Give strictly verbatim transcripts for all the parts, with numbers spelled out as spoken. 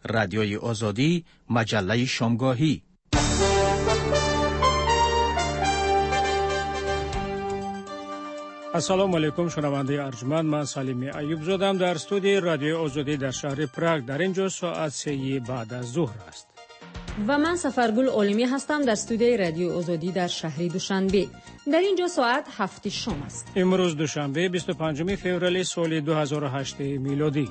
رادیوی آزادی، مجله شامگاهی. السلام علیکم شنونده ارجمند، من سلیمی ایوب زادم در استودیوی رادیو آزادی در شهر پراگ. در اینجا ساعت سه بعد از ظهر است. و من سفرگل عالمی هستم در استودیوی رادیو آزادی در شهر دوشنبه. در اینجا ساعت هفت شام است. امروز دوشنبه بیست و پنجم فوریه سال دو هزار و هشت میلادی.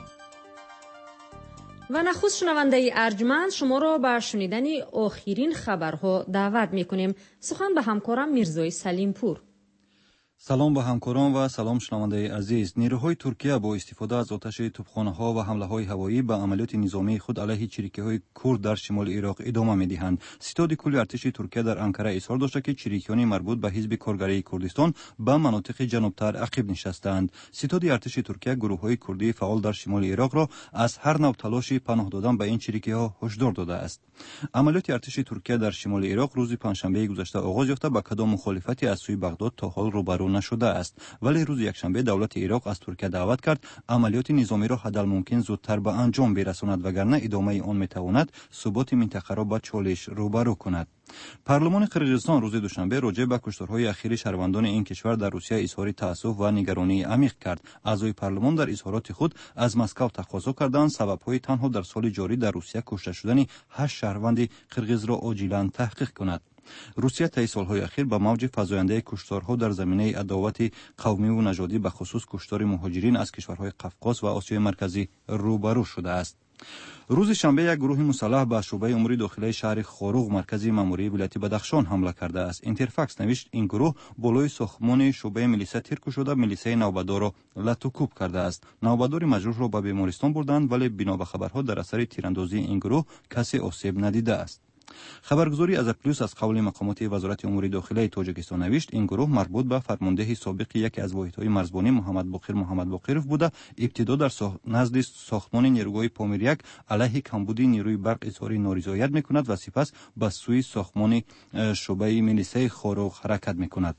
و نخست شنونده ارجمند شما را به شنیدن آخرین خبرها دعوت می‌کنیم. سخن به همکارم میرزای سلیم پور. سلام به همکاران و سلام شنونده عزیز. نیروهای ترکیه با استفاده از آتش توپخانه‌ها و حمله‌های هوایی به عملیات نظامی خود علیه چریکی‌های کرد در شمال عراق ادامه می‌دهند. ستاد کل ارتش ترکیه در انقره اظهار داشته که چریکیان مربوط به حزب کارگری کردستان به مناطق جنوبتر عقب نشستند. ستاد ارتش ترکیه گروه‌های کردی فعال در شمال عراق را از هر نوع تلاش پناه دادن به این چریکی‌ها هشدار داده است. عملیات ارتش ترکیه در شمال عراق روز پنجشنبه گذشته آغاز یافته با کدام مخالفتی از سوی بغداد تا حال روبرو نشده است، ولی روز یکشنبه دولت عراق از ترکیه دعوت کرد عملیات نظامی را حدالممکن زودتر به انجام برساند، وگرنه ادامه آن میتواند ثبات منطقه را با چالش روبرو کند. پارلمان قرقیزستان روز دوشنبه راجع به کشتارهای اخیر شهروندان این کشور در روسیه اظهار تأسف و نگرانی عمیق کرد. اعضای پارلمان در اظهارات خود از مسکو تقاضا کردند سببهای تنها در سال جاری در روسیه کشته شدن هشت شهروند قرقیز را عاجلا تحقیق کند. روسیه طی سالهای اخیر با موج فزاینده کشتارها در زمینه عداوت قومی و نژادی به خصوص کشتار مهاجرین از کشورهای قفقاز و آسیای مرکزی روبرو شده است. روز شنبه یک گروه مسلح به شعبه امور داخلی شهر خاروغ مرکز ماموری ولایت بدخشان حمله کرده است. اینترفاکس نوشت این گروه بالای ساختمان شعبه میلیسا تیر شده میلیسای نوبدار را لطوکوب کرده است. نوبدار مجروح را به بیمارستان بردند، ولی بنا به خبرها در اثر تیراندازی این گروه کسی آسیب ندیده است. خبرگزاری از پلیس از قول مقامات وزارت امور داخلی تاجیکستان نوشت این گروه مربوط به فرمانده سابق یکی از واحدهای مرزبانی محمد باقر محمد باقرов بوده. ابتدا در ساخ... نزد ساختمان نیروگاه پامیر یک علیه کمبودی نیروی برق اظهار نارضایت میکند و سپس به سوی ساختمان شعبه میلیسای خاروغ حرکت میکند.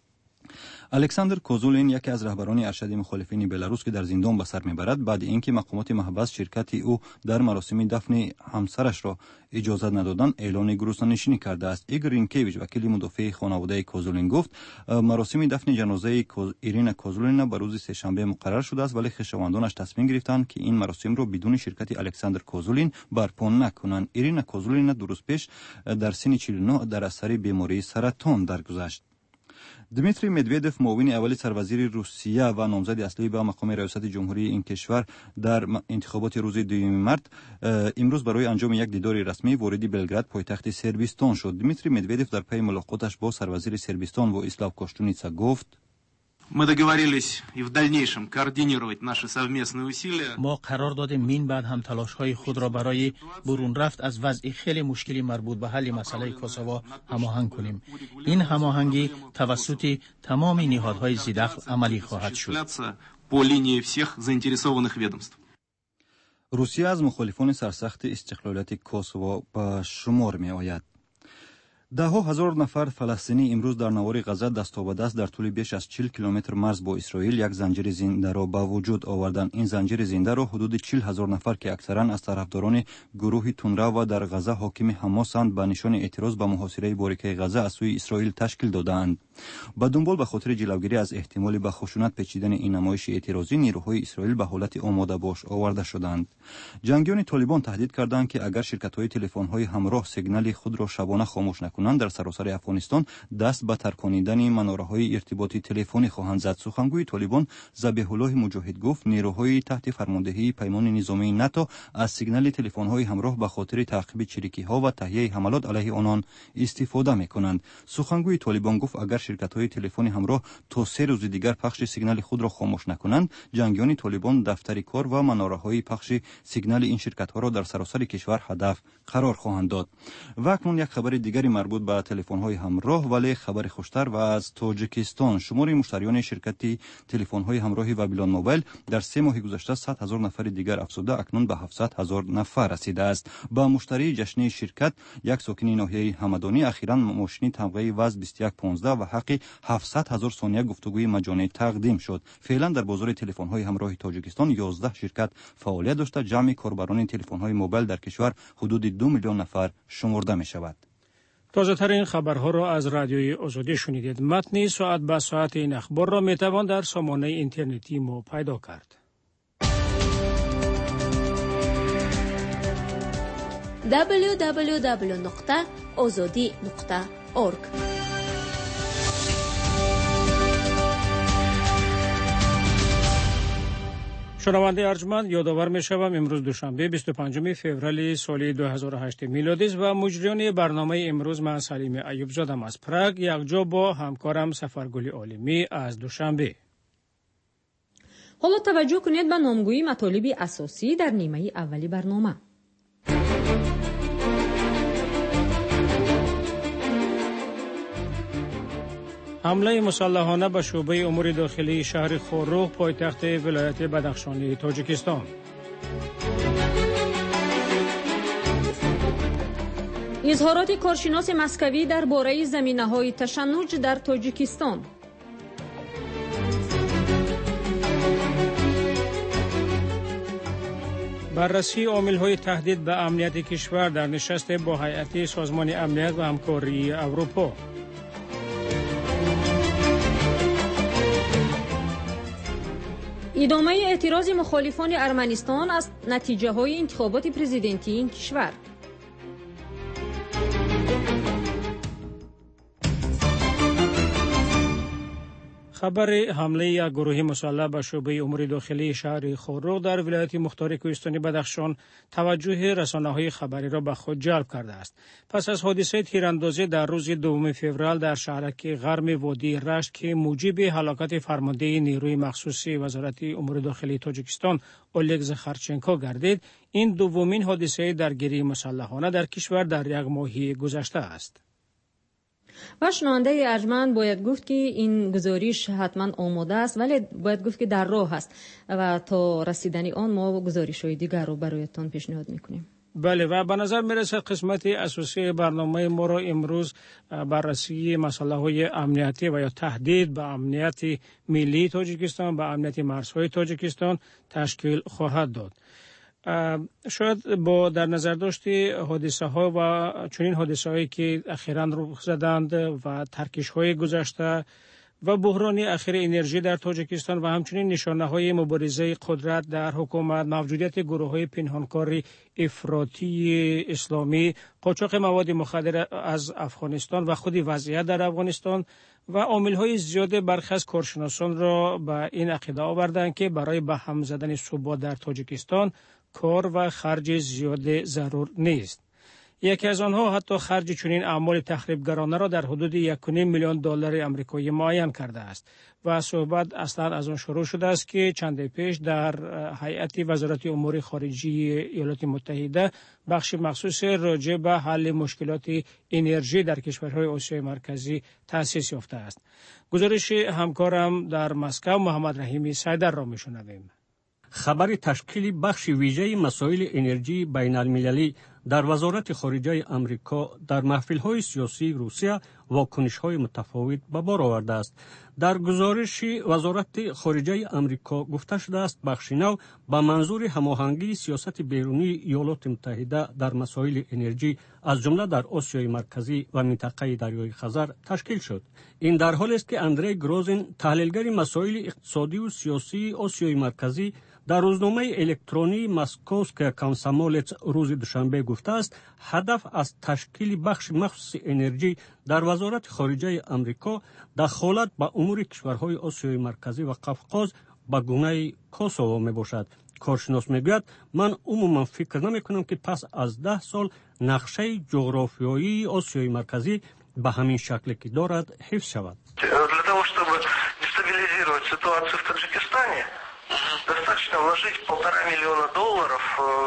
الکساندر کوزولین یکی از رهبران ارشد مخالفین بلاروس که در زندان به سر میبرد بعد اینکه مقامات محبس شرکت او در مراسم دفن همسرش را اجازه ندادند اعلان گروسانشینی کرده است. ایگور رینکیویچ وکیل مدافع خانواده کوزولین گفت مراسم دفن جنازه ایرینا کوزولین به روز سه‌شنبه مقرر شده است، ولی خویشاوندانش تصمیم گرفتند که این مراسم را بدون شرکت الکساندر کوزولین برپا نکنند. ایرینا کوزولین دو روز پیش در سن چهل و نه در اثر بیماری سرطان درگذشت. دمیتری مدویدف معاون اول سروزیر روسیه و نامزد اصلی به مقام ریاست جمهوری این کشور در انتخابات روز دوم مارس امروز برای انجام یک دیدار رسمی وارد بلگراد پایتخت سربستان شد. دمیتری مدویدف در پی ملاقاتش با سروزیر سربستان و اسلاو کوشتونیتسا گفت Мы договорились и в дальнейшем координировать наши совместные усилия. ما قرار دادیم این بعد هم تلاش‌های خود را برای برون رفت از وضع خیلی مشکلی مربوط به حل مسئله کوسوو هماهنگ کنیم. این هماهنگی توسط تمام نهادهای ذی‌دخل عملی خواهد شد. по линии всех заинтересованных ведомств. روسیه از مخالفان سرسخت استقلالیت کوسوو به شمار می‌آید. ده ها هزار نفر فلسطینی امروز در نوار غزه دست به دست در طول بیش از چهل کیلومتر مرز با اسرائیل یک زنجیر زنده را به وجود آوردند. این زنجیر زنده را حدود چهل هزار نفر که اکثرا از طرفداران گروه تونرا و در غزه حاکم حماسند به نشان اعتراض به محاصره باریکه غزه از سوی اسرائیل تشکیل دادند. با دنبال به خاطر جلوگیری از احتمال به خشونت پیچیدن این نمایش اعتراضی نیروهای اسرائیل به حالت آماده باش آورده شدند. جنگیان طالبان تهدید کردند که اگر شرکت‌های تلفن‌های همراه سیگنال خود را شبانه خاموش نکنند در سراسر افغانستان دست به ترکاندن مناره‌های ارتباطی تلفنی خواهند زد. سخنگوی طالبان ذبیح الله مجاهد گفت نیروهای تحت فرماندهی پیمان نظامی ناتو از سیگنال تلفن‌های همراه به خاطر تعقیب چریکی‌ها و تهیه حملات علیه آنان استفاده می‌کنند. سخنگوی طالبان گفت اگر شرکت‌های تلفنی همراه تا سه روز دیگر پخش سیگنال خود را خاموش نکنند جنگیان طالبان دفتر کار و مناره‌های پخش سیگنال این شرکت‌ها را در سراسر کشور هدف قرار خواهند داد. و اکنون یک خبر دیگری مربوط به تلفن‌های همراه ولی خبر خوشتر و از تاجیکستان. شمار مشتریان شرکت تلفن‌های همراه وبیلان موبایل در سه ماه گذشته صد هزار نفر دیگر افزوده اکنون به هفتصد هزار نفر رسیده است. با مشتری جشنی شرکت یک ساکن ناحیه همدانی اخیراً ماشین تمغه وز بیست و یک پانزده و حق هفتصد هزار ثانیه گفتگوی مجانی تقدیم شد. فعلا در بازار تلفن‌های همراه تاجیکستان یازده شرکت فعالیت داشته. جمع کاربران تلفن‌های موبایل در کشور حدود دو میلیون نفر شمرده می شود. تازه ترین خبرها را از رادیوی آزادی شنیدید. متن ساعت به ساعت این اخبار را می توان در سامانه اینترنتی ما پیدا کرد. دبلیو دبلیو دبلیو نقطه آزادی نقطه اورگ شنونده ارجمند، یادآور می‌شوم امروز دوشنبه بیست و پنجم فوریه سال دو هزار و هشت میلادی است و مجریان برنامه امروز من سلیم ایوب زاده از پراگ یکجا با همکارم سفرگل عالمی از دوشنبه. حالا توجه کنید به نامگویی مطالب اساسی در نیمه اولی برنامه. حمله مسلحانه به شعبه امور داخلی شهر خورخ پایتخت ولایت بدخشانی تاجیکستان. اظهارات کارشناس مسکوی درباره زمینه‌های تشنج در تاجیکستان. بررسی عامل‌های تهدید به امنیت کشور در نشست با هیئت سازمان امنیت و همکاری اروپا. ادامه اعتراض مخالفان ارمنستان از نتیجه های انتخابات پرزیدنتی این کشور. خبر حمله یک گروه مسلح به شعبه امور داخلی شهر خورخ در ولایت مختار کوهستانی بدخشان توجه رسانه‌های خبری را به خود جلب کرده است. پس از حادثه تیراندازی در روز دوم فوریه در شهرک غرب وادی رشت که موجب هلاکت فرمانده نیروی مخصوصی وزارت امور داخلی تاجیکستان اولگ زخارچنکو گردید، این دومین حادثه درگیری مسلحانه در کشور در یک ماه گذشته است. و شنونده ارجمند باید گفت که این گزارش حتما آماده است، ولی باید گفت که در راه است و تا رسیدن آن ما گزارش‌های دیگر رو برایتان پیشنهاد میکنیم. بله، و به نظر میرسد قسمت اساسی برنامه ما را امروز بررسی مسائل امنیتی و یا تهدید به امنیت ملی تاجیکستان، به امنیت مرزهای تاجیکستان تشکیل خواهد داد. شاید با در نظر داشتی حادثه ها و چنین حادثه هایی که اخیراً رخ زدند و ترکش های گذشته و بحران اخیر انرژی در تاجیکستان و همچنین نشانه های مبارزه قدرت در حکومت، موجودیت گروه های پنهانکار افراطی اسلامی، قاچاق مواد مخدر از افغانستان و خود وضعیت در افغانستان و عامل‌های زیاد برخی از کارشناسان را به این عقیده آوردند که برای به هم زدن ثبات در تاجیکستان کار و خرج زیاد ضرور نیست. یکی از آنها حتی خرج چنین اعمال تخریبگرانه را در حدود یک و نیم میلیون دلار آمریکایی معین کرده است و صحبت اصلا از آن شروع شده است که چند پیش در هیئت وزارت امور خارجه ایالات متحده بخش مخصوص راجع به حل مشکلات انرژی در کشورهای آسیای مرکزی تأسیس یافته است. گزارش همکارم در مسکو محمد رحیمی سیدر را میشنویم. خبر تشکیل بخش ویژه مسائل انرژی بین المللی در وزارت خارجه امریکا در محفل‌های سیاسی روسیه واکنش‌های متفاوت به بار آورده است. در گزارش وزارت خارجه امریکا گفته شده است بخش نو با منظور هماهنگی سیاست بیرونی ایالات متحده در مسائل انرژی از جمله در آسیای مرکزی و منطقه دریای خزر تشکیل شد. این در حالی است که اندری گروزین تحلیلگر مسائل اقتصادی و سیاسی آسیای مرکزی در روزنامه الکترونی مسکوسکا کانسامولت روز دوشنبه گفته است هدف از تشکیل بخش مخصوص انرژی در وزارت خارجه امریکا دخالت به امور کشورهای آسیای مرکزی و قفقاز به گونه کوسوو می باشد. کارشناس میگوید من عموما فکر نمی کنم که پس از ده سال نقشه جغرافیایی آسیای مرکزی به همین شکل که دارد حفظ شود. Для того, чтобы дестабилизировать ситуацию в Таджикистане, достаточно вложить полтора миллиона долларов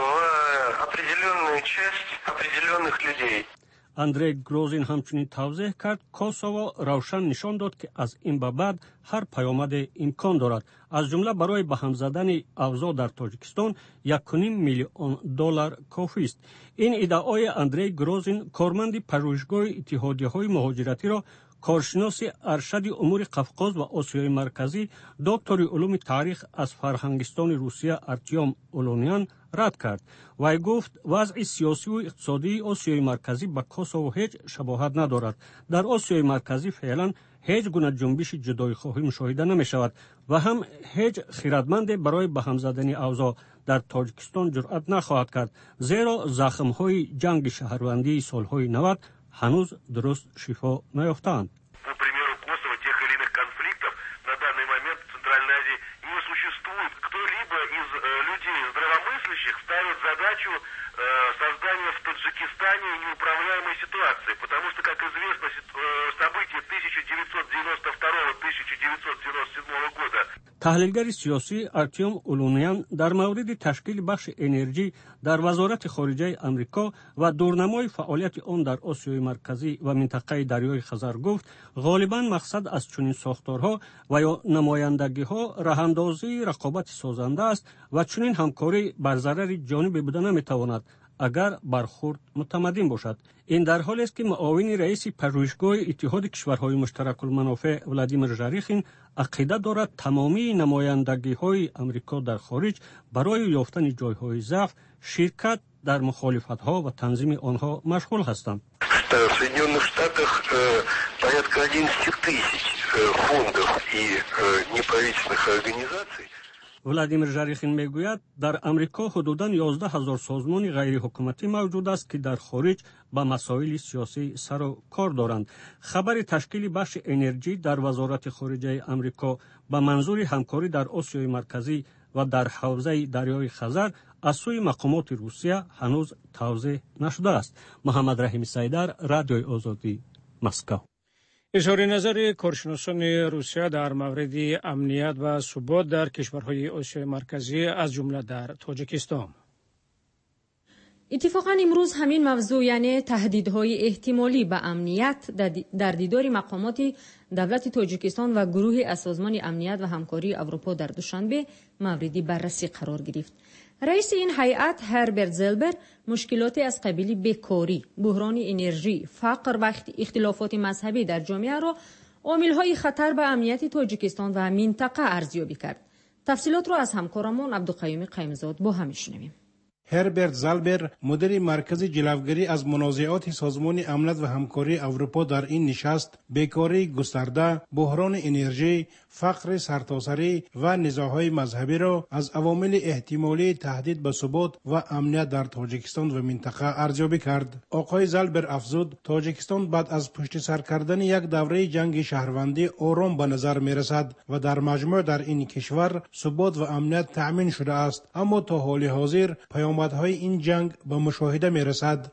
в определенную часть определенных людей. اندری گروزین همچنین توضیح کرد کوسوو روشن نشان داد که از این به بعد هر پیامد امکان دارد، از جمله برای به هم زدن اوضاع در تاجیکستان یک و نیم میلیون دلار کافی است. این ادعای اندری گروزین کارمند پژوهشگاه اتحادیه‌های مهاجرتی را کارشناس ارشد امور قفقاز و آسیای مرکزی دکتر علوم تاریخ از فرهنگستان روسیه ارتیوم اولونیان رد کرد. وی گفت وضع سیاسی و اقتصادی آسیای مرکزی به کوسوو هیچ شباهت ندارد. در آسیای مرکزی فعلا هیچ گونه جنبش جدایی خواهی مشاهده نمی شود و هم هیچ خردمند برای به هم زدن اوضاع در تاجیکستان جرأت نخواهد کرد، زیرا زخم‌های جنگ شهروندی سال‌های نود هنوز درست شفا نیافتند. создание в Таджикистане неуправляемой ситуации, потому что, как известно, события тысяча девятьсот девяносто второго — тысяча девятьсот девяносто седьмого года. تحلیلگر سیاسی ارتیوم اولونیان در مورد تشکیل بخش انرژی در وزارت خارجه امریکا و دورنمای فعالیت آن در آسیای مرکزی و منطقه دریای خزر گفت غالبا مقصد از چنین ساختارها و یا نمایندگی‌ها راه‌اندازی رقابت سازنده است و چنین همکاری بر ضرر جانبی بوده نمی‌تواند اگر برخورد متمدن باشد. این در حالی است که معاون رئیس پژوهشگاه اتحاد کشورهای مشترک المنافع ولادیمیر ژاریخین عقیده دارد تمامی نمایندگی‌های امریکا در خارج برای یافتن جای‌های ضعف شرکت در مخالفت‌ها و تنظیم آنها مشغول هستند. В Соединенных Штатах порядка одиннадцать тысяч фондов и неправительственных организаций. ولادیمیر ژاریخین میگوید در امریکا حدوداً یازده هزار سازمان غیر حکومتی موجود است که در خارج با مسائل سیاسی سر و کار دارند. خبر تشکیل بخش انرژی در وزارت خارجه امریکا با منظور همکاری در آسیای مرکزی و در حوزه دریای خزر از سوی مقامات روسیه هنوز توضیح نشده است. محمد رحیم سیدر، رادیوی آزادی، مسکو. اظهار نظر کارشناسان روسیه در مورد امنیت و ثبات در کشورهای آسیای مرکزی از جمله در تاجیکستان. اتفاقا امروز همین موضوع یعنی تهدیدهای احتمالی به امنیت در دیدار مقامات دولت تاجیکستان و گروه از سازمان امنیت و همکاری اروپا در دوشنبه موردی بررسی قرار گرفت. رئیس این هیئت هربرت زلبر مشکلات از قبیل بیکاری، بحران انرژی، فقر و اختلافات مذهبی در جامعه را عامل‌های خطر به امنیت تاجیکستان و منطقه ارزیابی کرد. تفصیلات را از همکارمان عبدالقیوم قیمزاد با هم میشنویم. هربرت زالبر مدیر مرکز جلوگیری از منازعات سازمان امنیت و همکاری اروپا در این نشست بیکاری گسترده، بحران انرژی، فقر سرتاسری و نزاع‌های مذهبی را از عوامل احتمالی تهدید به ثبات و امنیت در تاجیکستان و منطقه ارزیابی کرد. آقای زالبر افزود تاجیکستان بعد از پشت سر کردن یک دوره جنگ شهروندی آرام به نظر می رسد و در مجموع در این کشور ثبات و امنیت تأمین شده است، اما تا حال حاضر پیامدهای این جنگ به مشاهده می رسد.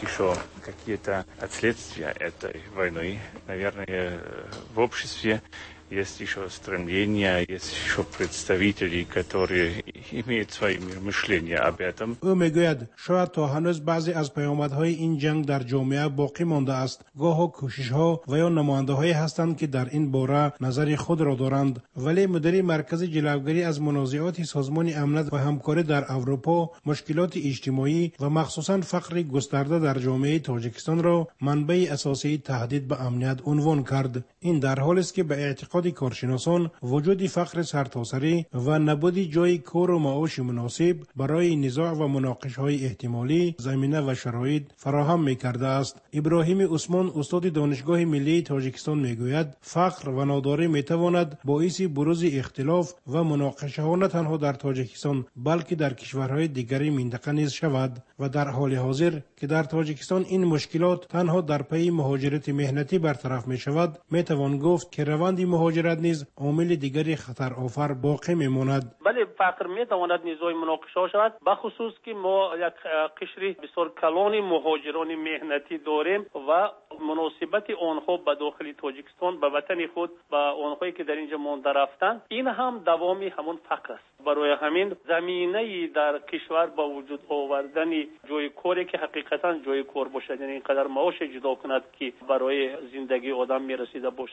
Есть еще стремления, есть еще представители, которые имеют свои мышления об этом. او میگوید شاید تا هنوز بعضی از پیامدهای این جنگ در جامعه باقی مانده است. گاه کوشش‌ها و یا نماینده‌هایی هستند که در این باره نظر خود را دارند، ولی مدیر مرکز جلوگیری از منازعات سازمان امنیت و همکاری در اروپا مشکلات اجتماعی و مخصوصاً فقر گسترده در جامعه تاجیکستان را منبع اساسی تهدید به امنیت عنوان کرد. این در حالی است که به اعتقاد کارشناسان وجود فقر سرتاسری و نبود جای کار و معاش مناسب برای نزاع و مناقشه‌های احتمالی زمینه و شرایط فراهم می‌کرده است. ابراهیم عثمان استاد دانشگاه ملی تاجیکستان میگوید فقر و ناداری میتواند باعث بروز اختلاف و مناقشه‌ها نه تنها در تاجیکستان بلکه در کشورهای دیگری منطقه نیز شود و در حال حاضر که در تاجیکستان این مشکلات تنها در پی مهاجرت مهنتی برطرف می‌شود، میتوان گفت که روند مهاجرت نیز عامل دیگری خطر آفر باقی میماند. بله، فقر میتواند نیزوی مناقشه شود، بخصوص که ما یک قشری بسیار کلان مهاجران مهنتی داریم و مناسبت آنها به داخل تاجیکستان به وطن خود و آنهایی که در اینجا مانده رفتن، این هم دوامی همون فقر است. برای همین زمینه در کشور با وجود آوردن جای کاری که حقیقتا جای کار باشد، یعنی اینقدر معاش جدا کند که برای زندگی آدم میرسیده باشد،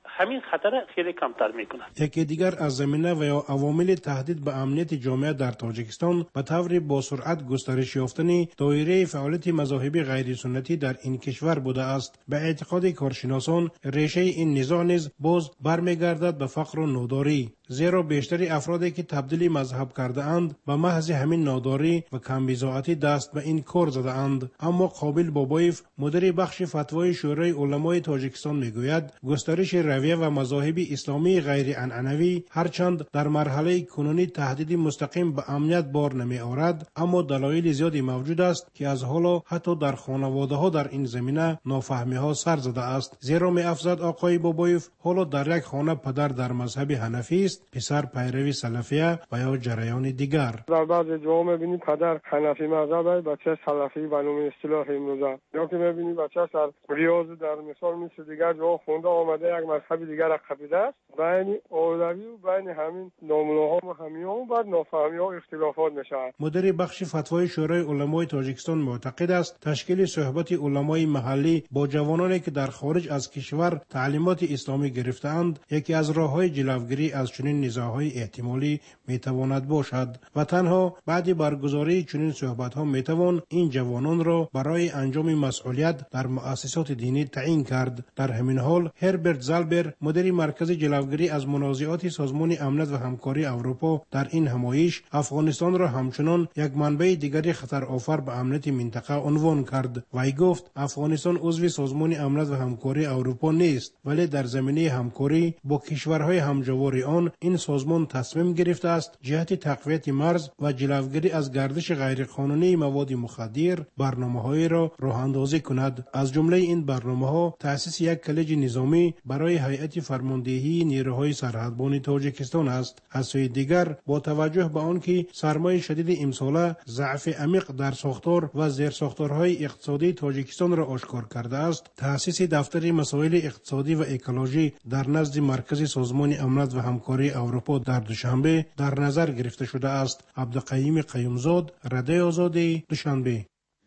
همین خطر خیلی کمتر میکنه. یکی دیگر از زمینه و یا عوامل تهدید به امنیت جامعه در تاجیکستان به طور با سرعت گسترش یافتن دایره فعالیت مذاهبی غیر سنتی در این کشور بوده است. به اعتقاد کارشناسان ریشه این نزاع نیز باز برمیگردد به فقر و ناداری، زیرا بیشتری افرادی که تبدیل مذهب کرده اند به محض همین ناداری و کمبزاعتی دست به این کار زده اند. اما قابل بابایف مدیر بخش فتوای شورای علمای تاجیکستان میگوید گسترش رویه و مذاهب اسلامی غیر عنعنوی هرچند در مرحله کنونی تهدید مستقیم به امنیت بار نمی آورد، اما دلایل زیادی موجود است که از حالا حتی در خانواده ها در این زمینه نافهمی ها سر زده است. زیرا می افزود آقای بابایف حالا در یک خانه پدر در مذهب حنفی است، پسر پیروی سلفیه و یا جریان دیگر. در بعضی جاها می‌بینی پدر حنفی مذهب است، بچه سلفی به نام اصطلاح امروزه، یا که می‌بینی بچه در ریاض در مثال مثل دیگر جاها خونده آمده یک مذهب دیگر عقیده است. بین اولوی و بین همین ناملوها و همیان و بعد نافهمی‌ها اختلافات می‌شود. مدیر بخش فتوای شورای علمای تاجیکستان معتقد است تشکیل صحبت علمای محلی با جوانانی که در خارج از کشور تعلیمات اسلامی گرفته‌اند یکی از راه‌های جلوگیری از چنین نزاع‌های احتمالی میتواند باشد و تنها بعد برگزاری چنین صحبت‌ها میتوان این جوانان را برای انجام مسئولیت در مؤسسات دینی تعیین کرد. در همین حال هربرت زالبر مدیر مرکز جلوگیری از منازعات سازمان امنیت و همکاری اروپا در این همایش افغانستان را همچنان یک منبع دیگری خطر آفر به امنیت منطقه عنوان کرد. وی گفت افغانستان عضو سازمان امنیت و همکاری اروپا نیست، ولی در زمینه همکاری با کشورهای همجوار آن این سازمان تصمیم گرفته است جهت تقویت مرز و جلوگیری از گردش غیرقانونی مواد مخدر برنامه‌های را راه‌اندازی کند. از جمله این برنامه‌ها تأسیس یک کلیج نظامی برای هیئت فرماندهی نیروهای سرحدبان تاجیکستان است. از سوی دیگر با توجه به آنکه سرمای شدید امساله ضعف عمیق در ساختار و زیرساختارهای اقتصادی تاجیکستان را آشکار کرده است، تأسیس دفتر مسائل اقتصادی و اکولوژی در نزد مرکز سازمان امنیت و همکاری اروپا در دوشنبه در نظر گرفته شده است. عبدالقیوم قیومزاد، رادیوی آزادی، دوشنبه.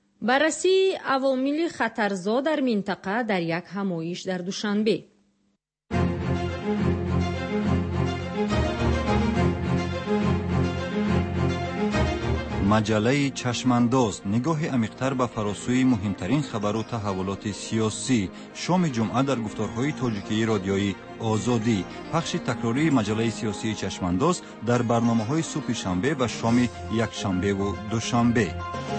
بررسی عوامل خطرزا در منطقه در یک همایش در دوشنبه. مجله چشمانداز نگاه عمیق‌تر به فراسوی مهمترین خبر و تحولات سیاسی. شام جمعه در گفتارهای تاجیکی رادیویی آزادی. پخش تکراری مجله سیاسی چشمانداز در برنامه‌های صبح شنبه و شام یک شنبه و دوشنبه.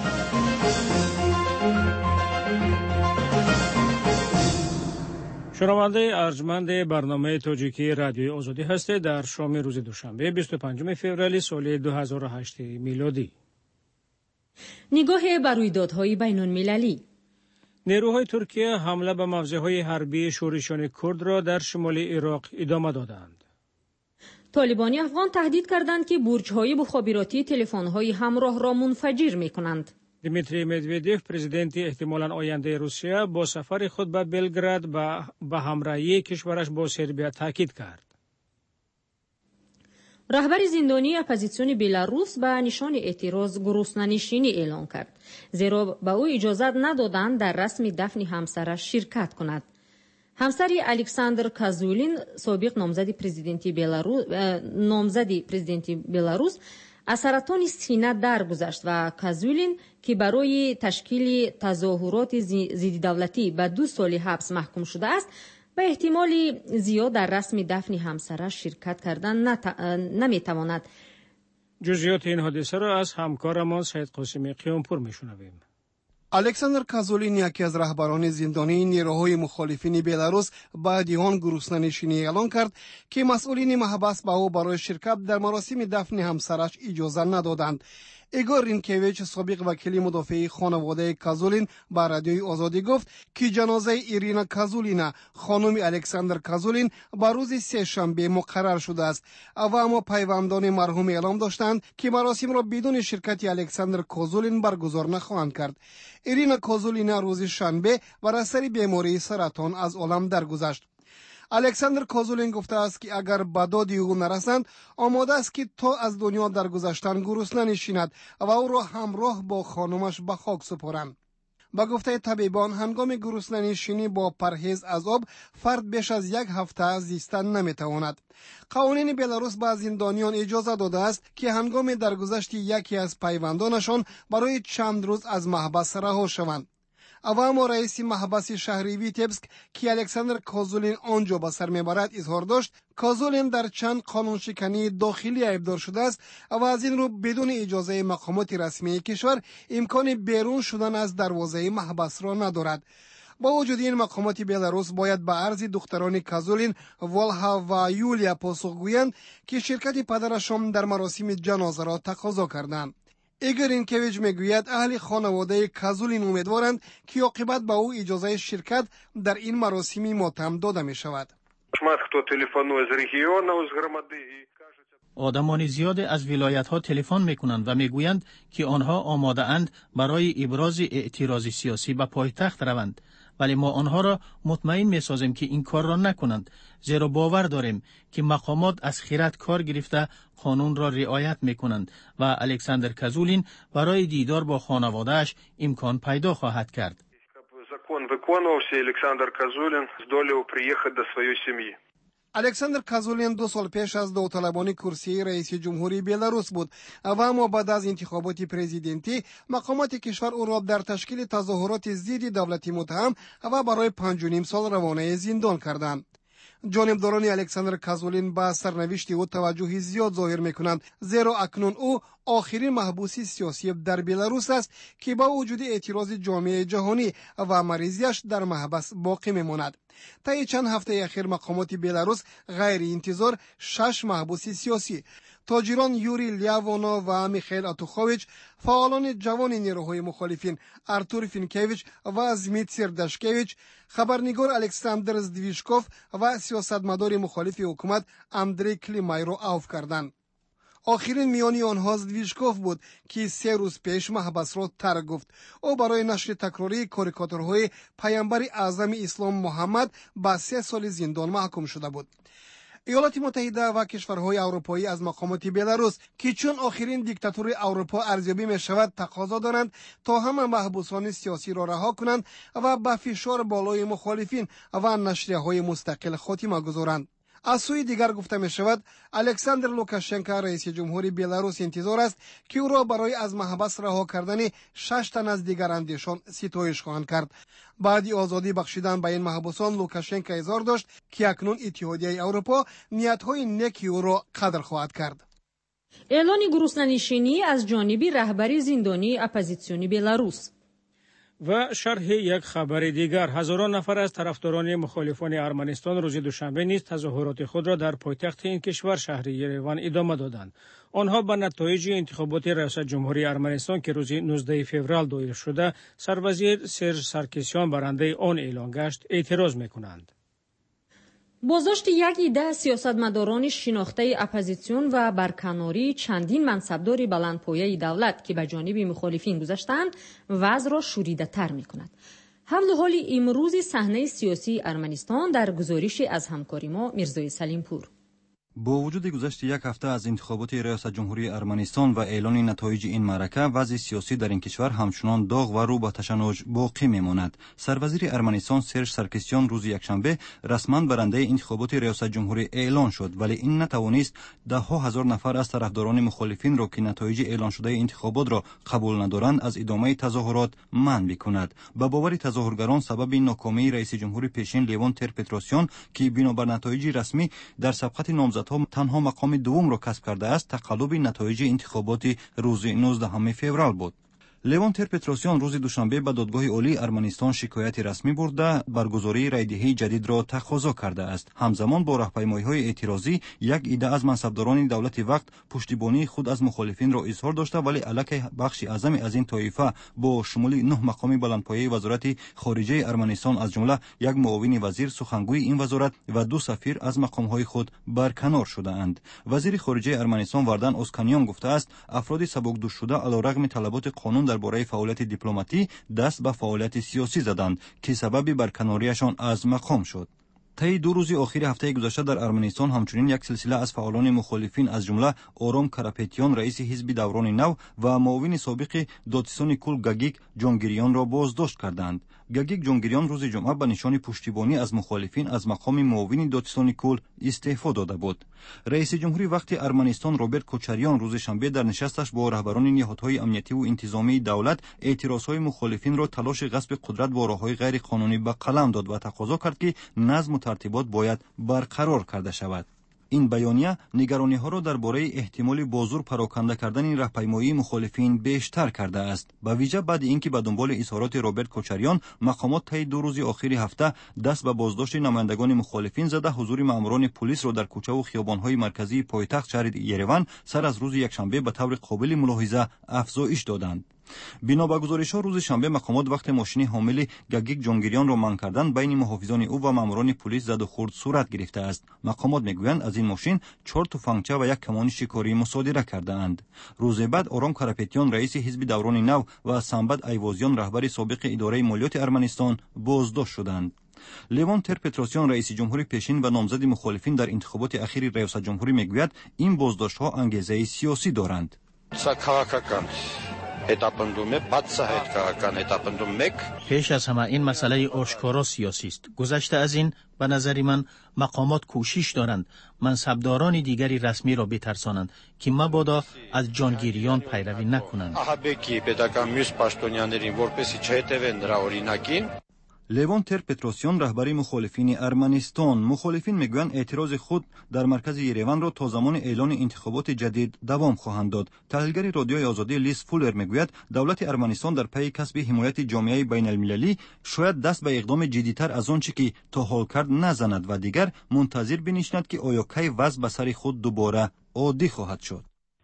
شنونده ارجمند برنامه تاجیکی رادیوی آزادی هستید. در شام روز دوشنبه بیست و پنجم فوریه سال دو هزار و هشت میلادی. نگاه بر رویدادهای بین‌المللی. نیروهای ترکیه حمله به موضع‌های حربی شورشیان کرد را در شمال عراق ادامه دادند. طالبانی افغان تهدید کردند که برج‌های مخابراتی تلفن‌های همراه را منفجر می‌کنند. دیمیتری مدودیف پرزیدنت احتمالاً آینده روسیه با سفر خود به بلگراد به همراهی کشورش با سربیا تاکید کرد. رهبر زندانی اپوزیسیون بلاروس به نشان اعتراض گرسنه‌نشینی اعلام کرد، زیرا به او اجازه ندادند در رسم دفن همسرش شرکت کند. همسر الکساندر کازولین سابق نامزد پرزیدنتی بلاروس نامزد پرزیدنتی بلاروس از سرطان سینه درگذشت و کازولین که برای تشکیل تظاهرات ضد دولتی به دو سال حبس محکوم شده است، به احتمال زیاد در رسم دفن همسرش شرکت کردن نت... نمیتواند. جزئیات این حادثه را از همکارمان سید قاسمی قیامپور میشنویم. الکساندر کازولین یکی از رهبران زندانی نیروهای مخالفین بلاروس با دیوان گرسنه‌نشینی اعلام کرد که مسئولین محبس به او برای شرکت در مراسم دفن همسرش اجازه ندادند. ایگور رینکویچ سابق وکیل مدافع خانواده کازولین با رادیوی آزادی گفت که جنازه ایرینا کازولینا خانم الکساندر کازولین با روز سه شنبه مقرر شده است و اما پیوندان مرحوم اعلام داشتند که مراسم را بدون شرکت الکساندر کازولین برگزار نخواهند کرد. ایرینا کازولینا روز شنبه بر اثر بیماری سرطان از عالم درگذشت. الکساندر کازولین گفته است که اگر به داد او نرسند آماده است که تا از دنیا درگذشتن گرسنه نشیند و او را همراه با خانمش به خاک سپارند. با گفته طبیبان هنگام گرسنه‌نشینی با پرهیز از آب فرد بیش از یک هفته زیستن نمیتواند. قوانین بلاروس به زندانیان اجازه داده است که هنگام درگذشت یکی از پیوندانشان برای چند روز از محبس رها شوند. او اما رئیس محبس شهری ویتبسک که الکساندر کازولین آنجا به سر میبرد اظهار داشت کازولین در چند قانون شکنی داخلی ایبدار شده است و از این رو بدون اجازه مقامات رسمی کشور امکان بیرون شدن از دروازه محبس را ندارد. با وجود این مقامات بلاروس باید به عرض دختران کازولین والها و یولیا پاسخ گویند که شرکت پدرشان در مراسم جنازه را تقاضا کردند. ایگور اینکویچ میگوید اهل خانواده کازولین امیدوارند که عاقبت به او اجازه شرکت در این مراسم ماتم داده می شود. آدمان زیاد از ولایت ها تلفن میکنند و میگویند که آنها آماده اند برای ابراز اعتراض سیاسی به پایتخت روند، ولی ما آنها را مطمئن میسازیم که این کار را نکنند، زیرا باور داریم که مقامات از خیرات کار گرفته قانون را رعایت میکنند و الکساندر کازولین برای دیدار با خانواده‌اش امکان پیدا خواهد کرد. الکساندر کازولین دو سال پیش از داوطلبانه کرسی رئیس جمهوری بلاروس بود و اما بعد از انتخابات پرزیدنتی مقامات کشور او را در تشکیل تظاهرات ضد دولتی متهم و برای پنج و نیم سال روانه زندان کردند. جانبداران الکساندر کازولین به سرنوشت او توجه زیاد ظاهر میکنند، زیرا اکنون او آخرین محبوس سیاسی در بلاروس است که با وجود اعتراض جامعه جهانی و مریضیش در محبس باقی میماند. طی چند هفته اخیر مقامات بلاروس غیر انتظار شش محبوس سیاسی، تاجران یوری لیاوانا و میخائیل اتوخوویچ، فعالان جوان نیروهای مخالفین ارتور فینکویچ و زمیت سردشکویچ، خبرنگار الکساندر زدویشکوف و سیاستمدار مخالف حکومت اندری کلیمای را عفو کردند. آخرین میانی آنها زدویشکوف بود که سه روز پیش محبس را ترک گفت. او برای نشر تکراری کاریکاتورهای پیامبر اعظم اسلام محمد به سه سال زندان محکوم شده بود. ایالات متحده و کشورهای اروپایی از مقامات بلاروس که چون آخرین دیکتاتور اروپا ارزیابی می شود تقاضا دارند تا همه محبوسان سیاسی را رها کنند و به فشار بالای مخالفین و نشریه‌های مستقل خاتمه گذارند. از سوی دیگر گفته می شود الکساندر لوکاشنکو رئیس جمهوری بلاروس انتظار است که او را برای از محبس رها کردن شش تن از دیگر اندیشان ستایش خواهند کرد. بعد آزادی بخشیدن به این محبوسان لوکاشنکو اظهار داشت که اکنون اتحادیه اروپا نیت‌های نیکی او را قدر خواهد کرد. اعلان گرسنه‌نشینی از جانب رهبری زندانی اپوزیسیونی بلاروس. و شرح یک خبر دیگر، هزاران نفر از طرفداران مخالفان ارمنستان روز دوشنبه نیز تظاهرات خود را در پایتخت این کشور شهر یریوان ادامه دادند. آنها به نتایج انتخابات ریاست جمهوری ارمنستان که روز نوزدهم فوریه دایر شده سروزیر سرژ سارکیسیان برنده آن اعلان گشت اعتراض می‌کنند. بازداشت یک عده سیاستمداران شناخته اپوزیسیون و برکناری چندین منصبدار بلندپایه دولت که به جانب مخالفین گذاشتند وضع را شوریده‌تر می‌کند. حول حال امروز صحنه سیاسی ارمنستان در گزارشی از همکاری ما میرزای سلیم پور. با وجود گذشت یک هفته از انتخابات ریاست جمهوری ارمنستان و اعلان نتایج این معرکه، وضع سیاسی در این کشور همچنان داغ و رو به تشنج باقی میماند. سروزیر ارمنستان سرژ سارکیسیان روز یکشنبه رسما برنده انتخابات ریاست جمهوری اعلان شد، ولی این نتوانست ده ها هزار نفر از طرفداران مخالفین را که نتایج اعلان شده انتخابات را قبول ندارند از ادامه تظاهرات منع بکند. به باور تظاهرگران سبب ناکامی رئیس جمهور پیشین لیوان ترپتروسیان که بنابر نتایج رسمی در سبقت نامزد تنها مقام دوم را کسب کرده است تقلب نتایج انتخابات روز نوزدهم فوریه بود. لیوان ترپتروسیان روز دوشنبه به دادگاه عالی ارمنستان شکایت رسمی برده برگزاری رایدهی جدید را تقاضا کرده است. همزمان با راهپیمایی‌های اعتراضی یک عده از منصبداران دولت وقت پشتیبانی خود از مخالفین را اظهار داشته، ولی علیه بخش اعظم از این طایفه با شمول نه مقام بلندپایه وزارت خارجه ارمنستان از جمله یک معاون وزیر، سخنگوی این وزارت و دو سفیر از مقام‌های خود برکنار شده اند. وزیر خارجه ارمنستان وردن اسکانیان گفته است افراد سبکدوش شده علیرغم طلبات قانون درباره فعالیت دیپلماتی دست به فعالیت سیاسی زدند که سبب برکناریشان از مقام شد. طی دو روز آخر هفته گذشته در ارمنستان همچنین یک سلسله از فعالان مخالفین از جمله آرام کراپتیان رئیس حزب دوران نو و معاون سابق دادستان کل گاگیک جانگیریان را بازداشت کردند. گاگیک جانگیریان روز جمعه به نشان پشتیبانی از مخالفین از مقام معاون دادستان کل استعفا داده بود. رئیس جمهوری وقت ارمنستان روبرت کوچریان روز شنبه در نشستش با رهبران نهادهای امنیتی و انتظامی دولت اعتراضهای مخالفین را تلاش غصب قدرت با راههای غیر قانونی به قلم داد و تقاضا کرد که نظم و ترتیبات باید برقرار کرده شود. این بیانیه نگرانی ها را درباره احتمال بازور پراکنده کردن راهپیمایی مخالفین بیشتر کرده است. به ویژه بعد اینکه به دنبال اظهارات روبرت کوچریان مقامات طی دو روز آخر هفته دست به بازداشت نمایندگان مخالفین زده حضور ماموران پلیس را در کوچه و خیابان‌های مرکزی پایتخت شهر یروان سر از روز یکشنبه به طور قابل ملاحظه افزایش دادند. بنا به گزارش‌ها روز شنبه مقامات وقت ماشین حامل گاگیک جانگیریان را منع کردن بین محافظان او و ماموران پلیس زد و خورد صورت گرفته است. مقامات میگویند از این ماشین چهار تفنگچه و یک کمان شکاری مصادره کرده اند. روز بعد آرام کراپتیان رئیس حزب دوران نو و سنبد ایوازیان رهبر سابق اداره مالیات ارمنستان بازداشت شدند. لیوان ترپتروسیان رئیس جمهوری پیشین و نامزد مخالفین در انتخابات اخیر ریاست جمهوری میگوید این بازداشت‌ها انگیزه سیاسی دارند. پیش از همه این مسئله آشکارا سیاسی است. گذشته از این به نظر من مقامات کوشش دارند منصبداران دیگری رسمی را بترسانند که مبادا از جانگیریان پیروی نکنند. لیوان ترپتروسیان رهبری مخالفین ارمنستان مخالفین میگویند اعتراض خود در مرکز یروان را تا زمان اعلان انتخابات جدید دوام خواهند داد. تحلیلگر رادیوی آزادی لیز فولر میگوید دولت ارمنستان در پی کسب حمایت جامعه بین المللی شاید دست به اقدام جدیتر از آنچه که تا حال کرد نزند و دیگر منتظر بنشیند که آیا کی وضع به سر خود دوباره عادی خواهد شد.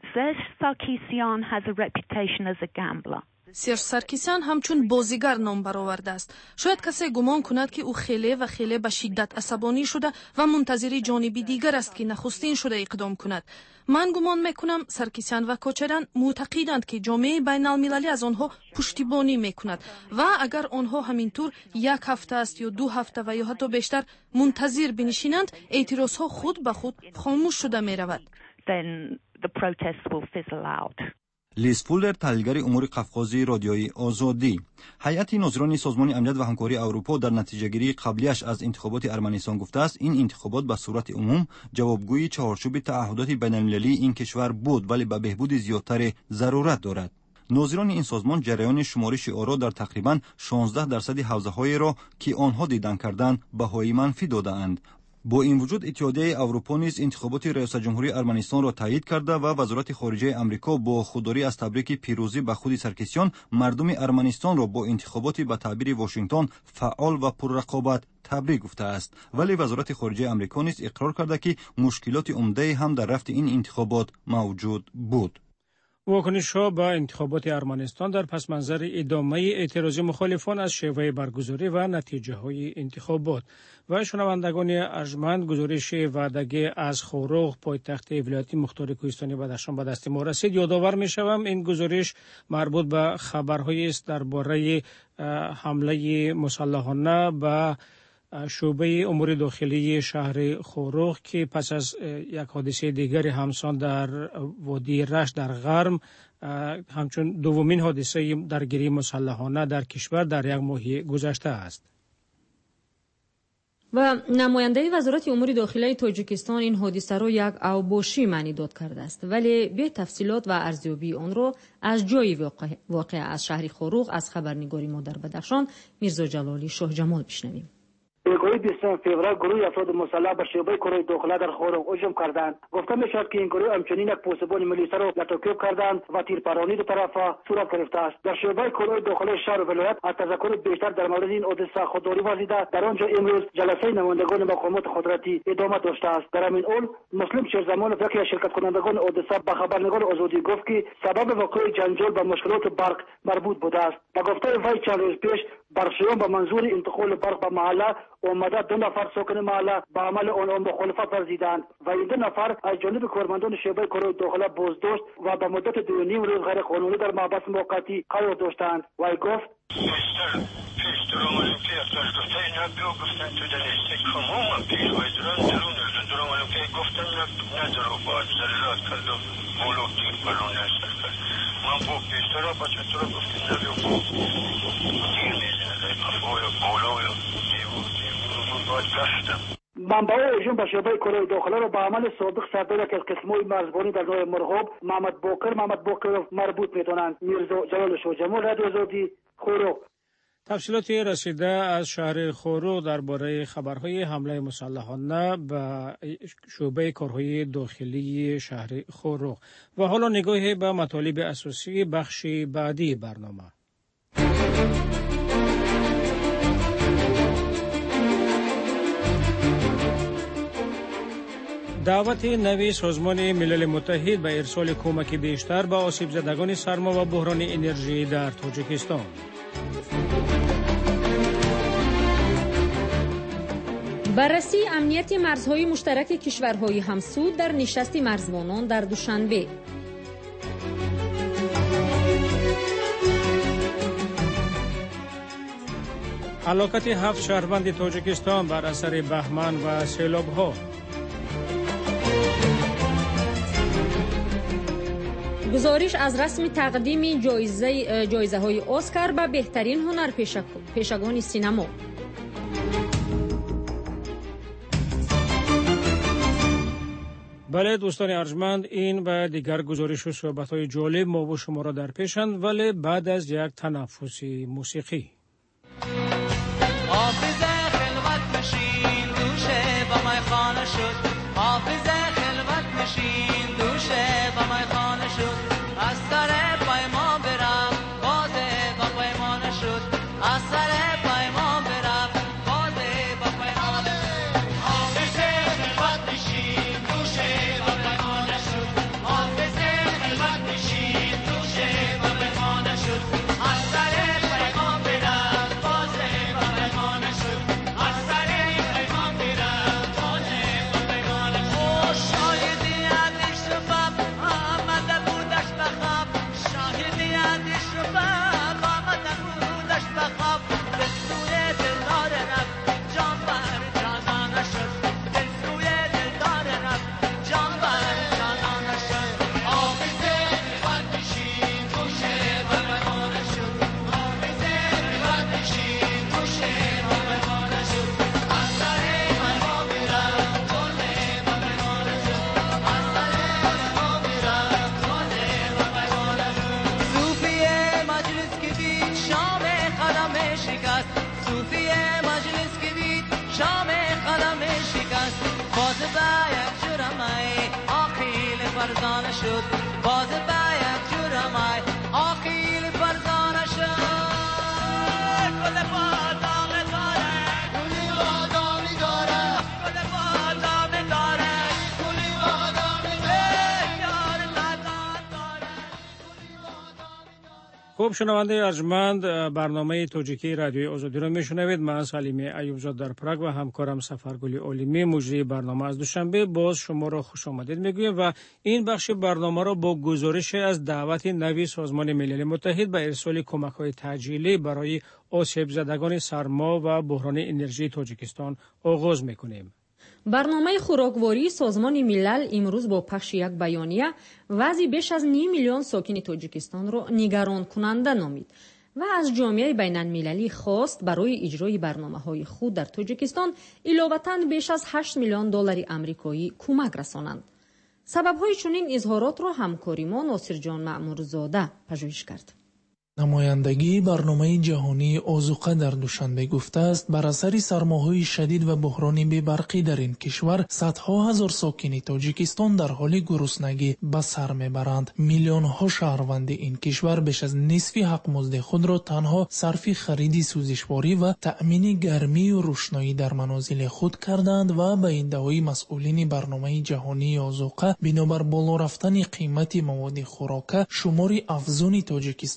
Sarkisian has a reputation as a gambler. سرژ سارکیسیان همچون بازیگر نام برآورده است. شاید کسی گمان کند که او خیلی و خیلی به شدت عصبانی شده و منتظر جانب دیگر است که نخستین شده اقدام کند. من گمان میکنم سارکیسیان و کوچریان معتقدند که جامعه بین المللی از آنها پشتیبانی میکند و اگر آنها همینطور یک هفته است یا دو هفته و یا حتی بیشتر منتظر بنشینند اعتراضها خود به خود خاموش شده میرود. Then the protests will fizzle out. لیز فولر تحلیلگر امور قفقازی رادیوی آزادی هیئت ناظران سازمان امنیت و همکاری اروپا در نتیجه‌گیری قبلیش از انتخابات ارمنستان گفته است این انتخابات به صورت عموم جوابگوی چهارچوب تعهدات بین‌المللی این کشور بود ولی به بهبود زیادتر ضرورت دارد. ناظران این سازمان جریان شمارش آرا در تقریباً شانزده درصد حوزه‌های را که آنها دیدن کردند بهای منفی داده‌اند. با این وجود اتحادیه اروپا نیز انتخابات ریاست جمهوری ارمنستان را تایید کرده و وزارت خارجه آمریکا با خودداری از تبریک پیروزی به خود سارکیسیان مردم ارمنستان را با انتخابات به تعبیر واشنگتن فعال و پررقابت تبریک گفته است. ولی وزارت خارجه آمریکا نیز اقرار کرده که مشکلات عمده هم در رفت این انتخابات موجود بود. واکنش‌ها به انتخابات ارمنستان در پس منظر ادامه اعتراض مخالفان از شیوه برگزاری و نتیجه‌های انتخابات و شنوندگان ارجمند گزارش وعدگی از خوروغ پایتخت ولایت مختار کوهستانی بدخشان به دست ما رسید. یادآور می‌شوم این گزارش مربوط به خبرهایی است درباره حمله مسلحانه به شعبه امور داخلی شهر خوروغ که پس از یک حادثه دیگر همسان در وادی رشت در غرم همچون دومین حادثه درگیری مسلحانه در کشور در یک ماه گذشته است. و نماینده وزارت امور داخلی تاجیکستان این حادثه را یک اوباشی معنی داد کرده است ولی به تفصیلات و ارزیابی آن را از جای واقع, واقع از شهر خوروغ از خبرنگاری ما در بدخشان میرزا جلالی شاه جمال بشنویم. بیگوی بیستم فوریه گروه افراد مسلح به شعبه کره داخله در خوروغ هجوم کردند. گفته میشد که این گروه همچنین یک پاسبان میلیسا را لطاکیب کردند و تیرپرانی دو طرف صورت گرفته است. در شعبه کره داخله شهر ولایت از تذکر بیشتر در مورد این حادثه خودداری ورزیده در آنجا امروز جلسه نمایندگان مقامات قدرتی ادامه داشته است. در همین حال مسلم شیرزمانов یکی از شرکت کنندگان حادثه به خبرنگار آزادی گفت که سبب وقوع جنجال به مشکلات برق مربوط بوده است. به گفته وی چند روز پیش برقشویان به منظور انتقال برق به محله آمده دو نفر ساکن محله به عمل آنها مخالفت ورزیدند و این دو نفر از جانب کارمندان شعبه کره داخله بازداشت و به مدت دو نیم روز غیر قانونی در محبس موقتی قرار داشتند. وی گفت پیش درام المپی افتاش گفته اینا بیو گفتن تو در لیسته کموم پیش وی درام درون ارزن درام المپی گفتن نداره و باید سرزاد کرد و بولو تیر برون نشتر کرد من بو پیشتر را بچه تو را گفتیم نبیو بو تیر میزنه در مفعول بولو دیو دیو باید گفتم منبع هجوم به شعبه کره داخله را به عمل سابق سردار که از قسموی مرزبانی در نوع مرغاب محمد باقر محمد باقر مربوط میتونند. میرزا جلال شوجمال رادیو آزادی خورو. تفصیلاتی رسیده از شهر خورو درباره خبرهای حمله مسلحانه به شعبه کارهای داخلی شهر خورو و حالا نگاهی به مطالب اساسی بخش بعدی برنامه. دعوت نوی سازمان ملل متحد به ارسال کمک بیشتر به آسیب زدگان سرما و بحران انرژی در تاجیکستان. بررسی امنیت مرزهای مشترک کشورهای همسود در نشست مرزبانان در دوشنبه. هلاکت هفت شهروند تاجیکستان بر اثر بهمن و سیلاب‌ها. گزارش از رسم تقدیم جایزه جایزه های اسکار به بهترین هنر پیشگان سینما. بله دوستان ارجمند، این و دیگر گزارش و صحبت های جالب ما و شما را در پیشند، ولی بعد از یک تنفس موسیقی. حافظ خلوت نشین دوشه با مای خانه شد، حافظ خلوت نشین دوشه با مای خانه شد، از سر پای ما برم بازه با پای ما نشد، از سر پای ما برم بازه با پای ما نشد. حافظ خلوت نشین دوشه با پای ما نشد، حافظ خلوت نشین دوشه با پای ما نشد، از سر پای ما برم بازه با پای ما نشد، از سر پای ما برم بازه با پای ما نشد. شاهدی ازش شفاف آمد بودش بخواب، شاهدی ازش شفاف آمد بودش بخواب، به سوی دلدار رفت جان بر جانان شد، به سوی دلدار رفت جان بر جانان شد. حافظ خلوت نشین گوشه با ما نشد، حافظ خلوت نشین گوشه با ما نشد، از سر پای ما میرم گله با ما نشد، از سر پای ما میرم گله با ما نشد. صوفیه مجلس که دید شام قدم شکست، صوفیه مجلس که دید شام قدم شکست، باز با یک جرمای آقیل فرزانه شد، باز با یک جرمای آقیل فرزانه شد. گل بادام داره گلی بادامی داره، گل بادام داره گلی بادامی داره، یار لطان داره. خوب شنونده ارجمند، برنامه توجیکی رادیوی آزادی را میشنوید. من سلیم ایوبزاد در پراگ و همکارم سفرگل عالمی مجری برنامه از دوشنبه باز شما را خوش آمدید میگویم و این بخش برنامه را با گزارش از دعوت نوی سازمان ملل متحد به ارسال کمک‌های تجهیزی برای آسیب زدگان سرما و بحران انرژی تاجیکستان آغاز میکنیم. برنامه خوراکواری سازمان ملل امروز با پخش یک بیانیه وضع بیش از نیم میلیون ساکن تاجیکستان را نگران کننده نامید و از جامعه بین المللی خواست برای اجرای برنامه‌های خود در تاجیکستان علاوه‌اً بیش از هشت میلیون دلار آمریکایی کمک رسانند. سبب‌های چنین اظهارات را همکاری ما ناصر جان معمورزاده پژوهش کرد. نمایندگی برنامه جهانی آذوقه در دوشنبه گفته است بر اثر سرماهای شدید و بحران بی‌برقی در این کشور صدها هزار ساکن تاجیکستان در حال گرسنگی به سر میبرند. میلیون ها شهروند این کشور بیش از نصف حق مزد خود را تنها صرف خرید سوزشواری و تأمین گرمی و روشنایی در منازل خود کردند و به ادعای مسئولین برنامه جهانی آذوقه بنابر بالا رفتن قیمت مواد خوراک شمار افزون تاجیکستانی ها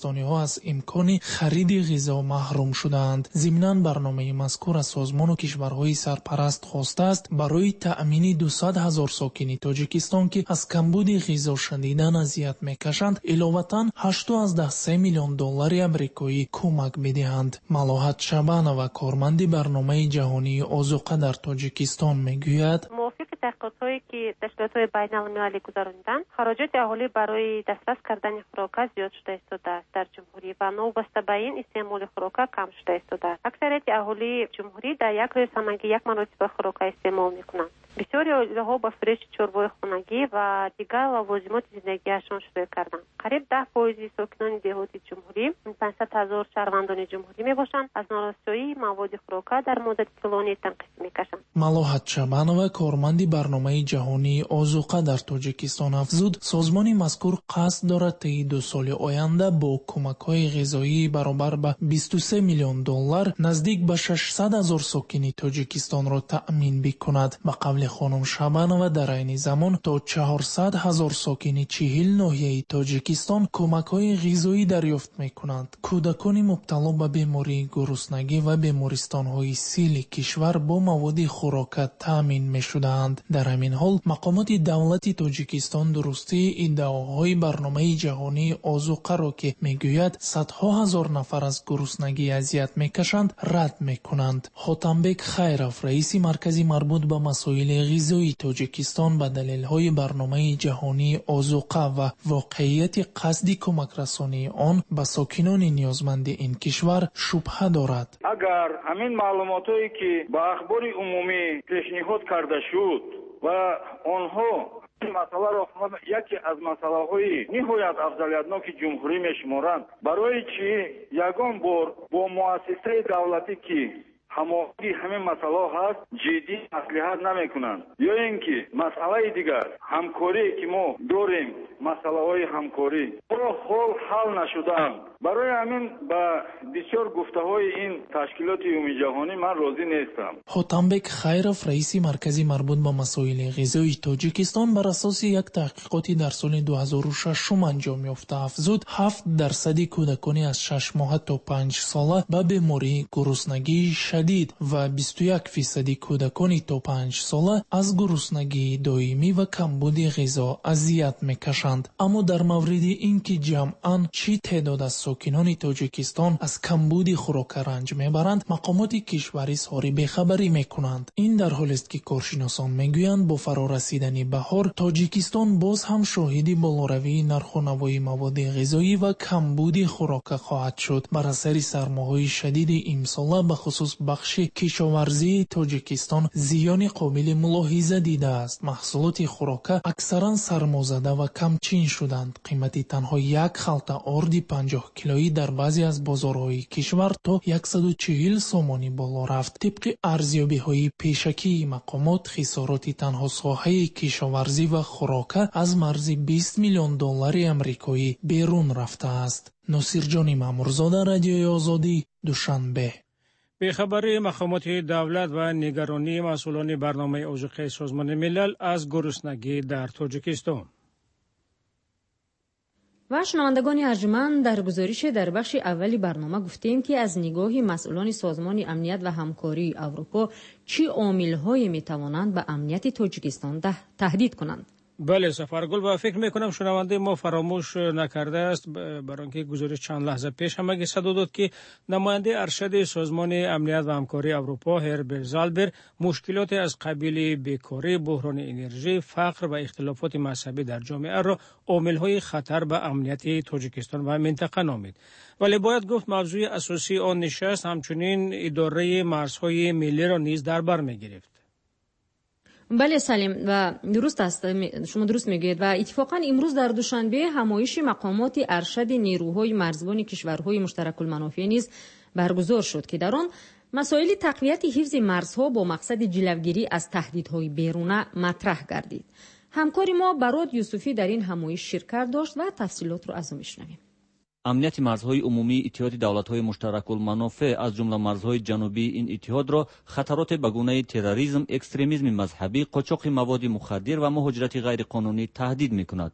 از امکان خرید غذا محروم شدند. ضمناً برنامه مذکور از سازمان و کشورهای سرپرست خواسته است برای تأمین دویست هزار ساکن تاجیکستان که از کمبود غذا شدیداً اذیت میکشند علاوه‌اً هشتاد و سه میلیون دلار آمریکایی کمک بدهند. ملاحت شبانова کارمند برنامه جهانی آذوقه در تاجیکستان میگوید موافق تحقیقاتی که تشکیلات بین‌المللی گذراندند خراجات اهالی برای دسترس کردن خوراک زیاد شده ایستاده است در جمهوری و نوبسته به این استعمال خوراک کم شده ایستاده است. اکثریت اهالی جمهوری در یک روز همگی یک مرتبه خوراک استعمال میکنند. بسیاری عائله‌ها با فروش چربای خانگی و دیگر لوازمات زندگیشان شروع کردند. قریب ده فیصد ساکنان دهاتی جمهوری پانصد هزار شهروندان جمهوری میباشند از نارسایی مواد خوراک در مدت طولانی تنقیح میکشند. ملاحت شبانова کارمند برنامه جهانی آذوقه در تاجیکستان افزود سازمان مذکور قصد دارد طی دو سال آینده با کمک‌های غذایی برابر به بیست و سه میلیون دلار نزدیک به ششصد هزار ساکن تاجیکستان را تأمین بکند. به قول خانم شبانова در این زمان تا چهارصد هزار ساکن چهل ناحیه تاجیکستان کمک‌های غذایی دریافت می‌کنند. کودکان مبتلا به بیماری گرسنگی و بیمارستان‌های سیل کشور با مواد خوراک تأمین می‌شدند. در همین حال مقامات دولت تاجیکستان درستی ادعاهای برنامه جهانی آذوقه را که میگوید صدها هزار نفر از گرسنگی اذیت میکشند رد میکنند. حاتمبک خیرف رئیس مرکز مربوط به مسائل غذایی تاجیکستان به دلیل‌های برنامه جهانی آذوقه و واقعیت قصدی کمک رسانی آن به ساکنان نیازمند این کشور شبهه دارد. اگر همین معلوماتی که با اخبار عمومی پیشنهاد کرده شد و آنها این مسئله را یکی از مسئله های نهایت افضلیتناک جمهوری میشمارند برای چی یگان بار با مؤسسه دولتی که هماهنگی همین مسئله هست جدی مصلحت نمیکنند یا اینکه مسئله دیگر همکاری که ما داریم مسئله های همکاری را حال حل نشدند. برای همین با بسیار گفته های این تشکیلات عمومی جهانی من راضی نیستم. حاتمبک خیرف رئیس مرکز مربوط به مسائل غذایی تاجیکستان بر اساس یک تحقیقاتی در سال دو هزار و شش انجام یافته افزود هفت درصد کودکان از شش ماه تا پنج ساله به بیماری گرسنگی شدید و بیست و یک فیصد کودکان تا پنج ساله از گرسنگی دائمی و کمبود غذا اذیت میکشند. اما در مورد اینکه جمعاً چی تعداد از ساکنان تاجیکستان از کمبود خوراک رنج میبرند مقامات کشوری اظهار بیخبری میکنند. این در حالی است که کارشناسان میگویند با فرارسیدن بهار تاجیکستان باز هم شاهد بالاروی نرخ‌ونمای مواد غذایی و کمبود خوراک خواهد شد. بر اثر سرماهای شدید امسال به خصوص بخش کشاورزی تاجیکستان زیان قابل ملاحظه دیده است. محصولات خوراک اکثرا سرمازده و کمچین شدند. قیمت تنها یک خلطه آرد پنجاه کیلویی در بعضی از بازارهای کشور تا صد و چهل سومانی بالا رفت. طبق ارزیابی‌های پیشکی مقامات خسارات تنها ساحه کشاورزی و خوراک از مرز بیست میلیون دلار آمریکایی بیرون رفته است. ناصرجان مامورزاده، رادیوی آزادی، دوشنبه. بیخبری مقامات دولت و نگرانی مسئولان برنامه آذوقه سازمان ملل از گرسنگی در تاجیکستان. و شنوندگان ارجمند در گزارش در بخش اولی برنامه گفتیم که از نگاه مسئولان سازمان امنیت و همکاری اروپا چه عامل‌هایی می‌توانند به امنیت تاجیکستان تهدید کنند. بله سفرگل و فکر میکنم شنونده ما فراموش نکرده است برای اینکه گزارش چند لحظه پیش هم اگه صدا داد که نماینده ارشد سازمان امنیت و همکاری اروپا هربرت زالبر مشکلات از قبیل بیکاری، بحران انرژی، فقر و اختلافات مذهبی در جامعه را عامل‌های خطر به امنیت تاجیکستان و منطقه نامید. ولی باید گفت موضوع اساسی آن نشست همچنین اداره مرزهای ملی را نیز در بر می‌گرفت. بله سلیم و درست است، شما درست میگید و اتفاقا امروز در دوشنبه همایش مقامات ارشد نیروهای مرزبان کشورهای مشترک المنافع نیز برگزار شد که در آن مسائل تقویت حفظ مرزها با مقصد جلوگیری از تهدیدهای بیرونه مطرح گردید. همکار ما براد یوسفی در این همایش شرکت داشت و تفصیلات را از او میشنویم. امنیت مرزهای عمومی اتحاد دولت‌های مشترک المنافع از جمله مرزهای جنوبی این اتحاد را خطرات به گونه تروریسم، اکستریمیسم مذهبی، قاچاق مواد مخدر و مهاجرت غیر قانونی تهدید می‌کند.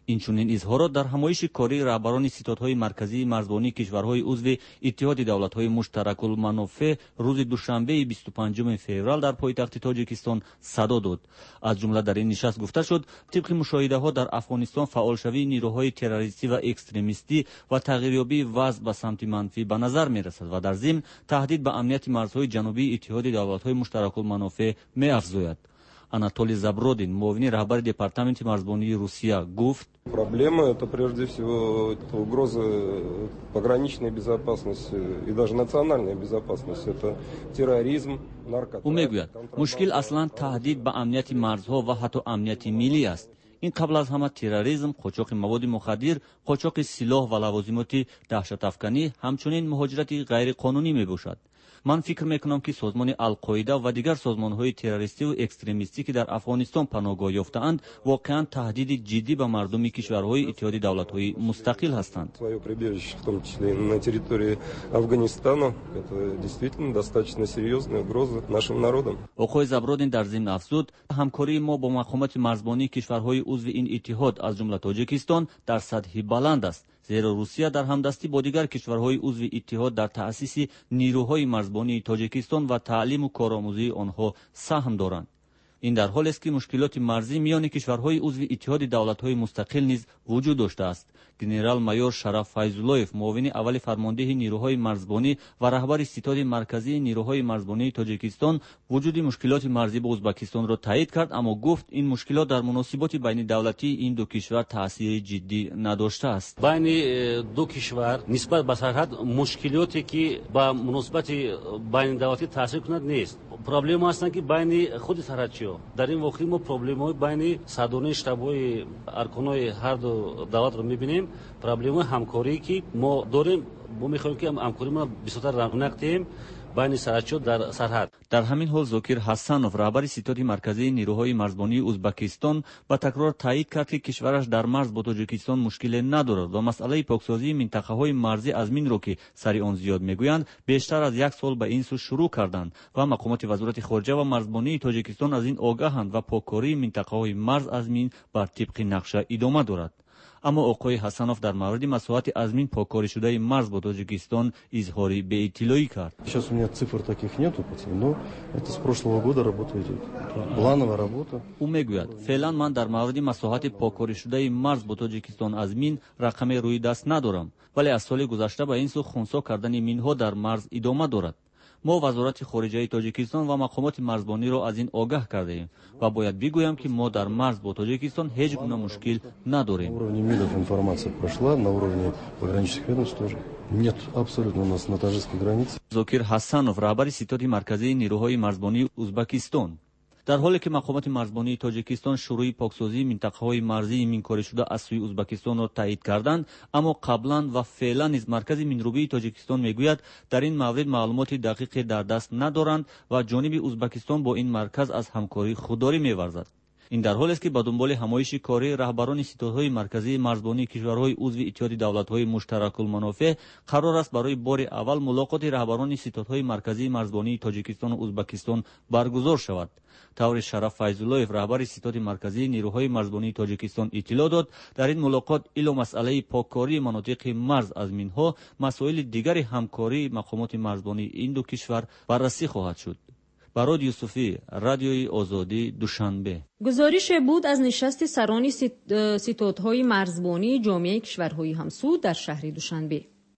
инчунин изҳорот дар ҳамоиши кории раҳбарони ситодҳои марказии марзбонии кишварҳои узви иттиҳоди давлатҳои муштаракулманофеъ рӯзи душанбеи бисту панҷуми феврал дар пойтахти тоҷикистон садо дод. аз ҷумла дар ин нишаст гуфта шуд, тибқи мушоҳидаҳо дар афғонистон фаъолшавии нирӯҳои террористӣ ва экстремистӣ ва тағйирёбии вазъ ба самти манфӣ ба назар мерасад ва дар зимн таҳдид ба амнияти марзҳои ҷанубии иттиҳоди давлатҳои муштаракулманофеъ меафзояд. Анатолий Забродин, муовини раҳбари департаменти марзбонии Русия, гуфт: Проблема – это прежде всего это угроза пограничной безопасности и даже национальной безопасности. Это терроризм, наркотрафик. ӯ мегӯяд, мушкил аслан таҳдид ба амнияти марзҳо ва ҳатто амнияти миллӣ аст. ин қабл аз ҳама терроризм, қочоқи маводи мухаддир, қочоқи силоҳ ва лавозимоти даҳшатафканӣ, ҳамчунин муҳоҷирати ғайриқонунӣ мебошад. ман фикр мекунам, ки созмони Ал-Қоида ва дигар созмонҳои террористиву экстремистӣ, ки дар Афғонистон паноҳгоҳ ёфтаанд, воқеан таҳдиди ҷиддӣ ба мардуми кишварҳои иттиҳоди давлатҳои мустақил ҳастанд. Своё прибежище, в том числе и на территории Афганистана, это действительно достаточно серьезная угроза нашим народам. оқои Забродин дар зимн афзуд, ҳамкории мо бо мақомоти марзбонии кишварҳои узви ин иттиҳод, аз ҷумла Тоҷикистон, дар сатҳи баланд аст. зеро Русия дар ҳамдастӣ бо дигар кишварҳои узви иттиҳод дар таъсиси нирӯҳои марзбонии Тоҷикистон ва таълиму коромӯзии онҳо саҳм доранд. ин дар ҳолест, ки мушкилоти марзӣ миёни кишварҳои узви иттиҳоди давлатҳои мустақил низ вуҷуд доштааст. генерал-майор Шараф Файзуллоев, муовини аввали фармондеҳи нирӯҳои марзбонӣ ва раҳбари ситоди марказии нирӯҳои марзбонии Тоҷикистон, вуҷуди мушкилоти марзӣ ба Узбекистонро таъйид кард, аммо гуфт, ин мушкилот дар муносиботи байни давлатии ин ду кишвар таъсири ҷиддӣ надоштааст. байни ду кишвар нисбат ба сарҳад мушкилоте, ки ба муносибати байнидавлатӣ таъсир кунад, нест. проблема ҳастанд, ки байни худи сарҳадчиҳо. дар ин воқеъ мо проблемаҳои байни садони штабҳои арконои ҳарду давлатро мебинем. проблемаи ҳамкорие, ки мо дорем, мо мехоҳем, ки ҳамкоримона бисёртар равнақ диҳем байни сарҳадчиҳо дар сарҳад. дар ҳамин ҳол Зокир Ҳасанов, раҳбари ситоди марказии нирӯҳои марзбонии Узбекистон, ба такрор таъйид кард, ки кишвараш дар марз бо Тоҷикистон мушкиле надорад ва масъалаи поксозии минтақаҳои марзӣ аз минро, ки сари он зиёд мегӯянд, бештар аз як сол ба ин сӯ шурӯъ карданд ва мақомоти вазорати хориҷа ва марзбонии Тоҷикистон аз ин огаҳанд ва поккории минтақаҳои марз аз мин бар тибқи нақша идома дорад. аммо оқои Ҳасанов дар мавриди масоҳати аз мин поккоришудаи марз бо Тоҷикистон изҳори беиттилоӣ кард. Сейчас у меня цифр таких нету, но это с прошлого года работа идет. Плановая работа. ӯ мегӯяд, феълан ман дар мавриди масоҳати поккоришудаи марз бо Тоҷикистон аз мин рақаме рӯи даст надорам, вале аз соли гузашта ба ин сӯ хунсо кардани минҳо дар марз идома дорад. мо вазорати хориҷаи Тоҷикистон ва мақомоти марзбониро аз ин огаҳ кардаем ва бояд бигӯям, ки мо дар марз бо Тоҷикистон ҳеҷ гуна мушкил надорем. На уровне МИДов информация прошла, на уровне пограничных ведомств тоже. Нет, абсолютно у нас на таджикской границе. Зокир Ҳасанов, раҳбари ситоди марказии нирӯҳои марзбонии Узбекистон. дар ҳоле ки мақомоти марзбонии Тоҷикистон шурӯъи поксозии минтақаҳои марзии минкоришуда аз сӯи Узбекистонро таъйид карданд, аммо қаблан ва феълан низ маркази минрӯбии Тоҷикистон мегӯяд, дар ин маврид маълумоти дақиқе дар даст надоранд ва ҷониби Узбекистон бо ин марказ аз ҳамкорӣ худдорӣ меварзад. ин дар ҳолест, ки ба дунболи ҳамоиши кории раҳбарони ситодҳои марказии марзбонии кишварҳои узви иттиҳоди давлатҳои муштаракулманофеъ қарор аст барои бори аввал мулоқоти раҳбарони ситодҳои марказии марзбонии Тоҷикистону Узбекистон баргузор шавад. таври Шараф Файзуллоев, раҳбари ситоди марказии нирӯҳои марзбонии Тоҷикистон иттилоъ дод, дар ин мулоқот ило масъалаи поккории манотиқи марз аз минҳо, масоили дигари ҳамкории мақомоти марзбонии ин ду кишвар баррасӣ хоҳад шуд. барод Юсуфӣ, Радиои Озодӣ, Душанбе. гузорише буд аз нишасти сарони ситодҳои марзбонии ҷомеаи кишварҳои ҳамсу дар шаҳри Душанбе.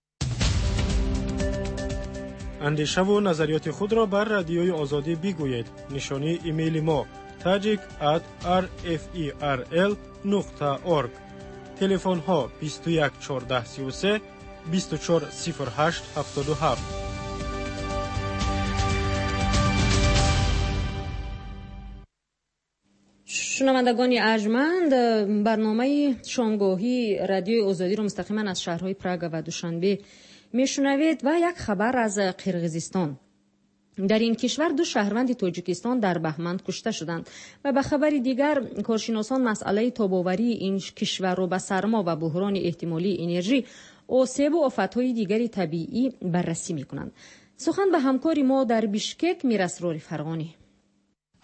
андешаву назариёти худро бар Радиои Озодӣ бигӯед. нишони имейли мо tajik at r f e r l нуқта org. телефонҳо бисту як чордаҳ си و سه бисту чор сифр ҳашт ҳафтоду ҳафт. шунавандагони арҷманд, барномаи шомгоҳии Радиои Озодиро мустақиман аз шаҳрҳои Прага ва Душанбе мешунавед ва як хабар аз Қирғизистон. дар ин кишвар ду шаҳрванди Тоҷикистон дар баҳман кушта шуданд ва ба хабари дигар, коршиносон масъалаи тобоварии ин кишварро ба сармо ва буҳрони эҳтимолии энержӣ, осебу офатҳои дигари табиӣ баррасӣ мекунанд. сухан ба ҳамкори мо дар Бишкек Мирасрори Фарғонӣ.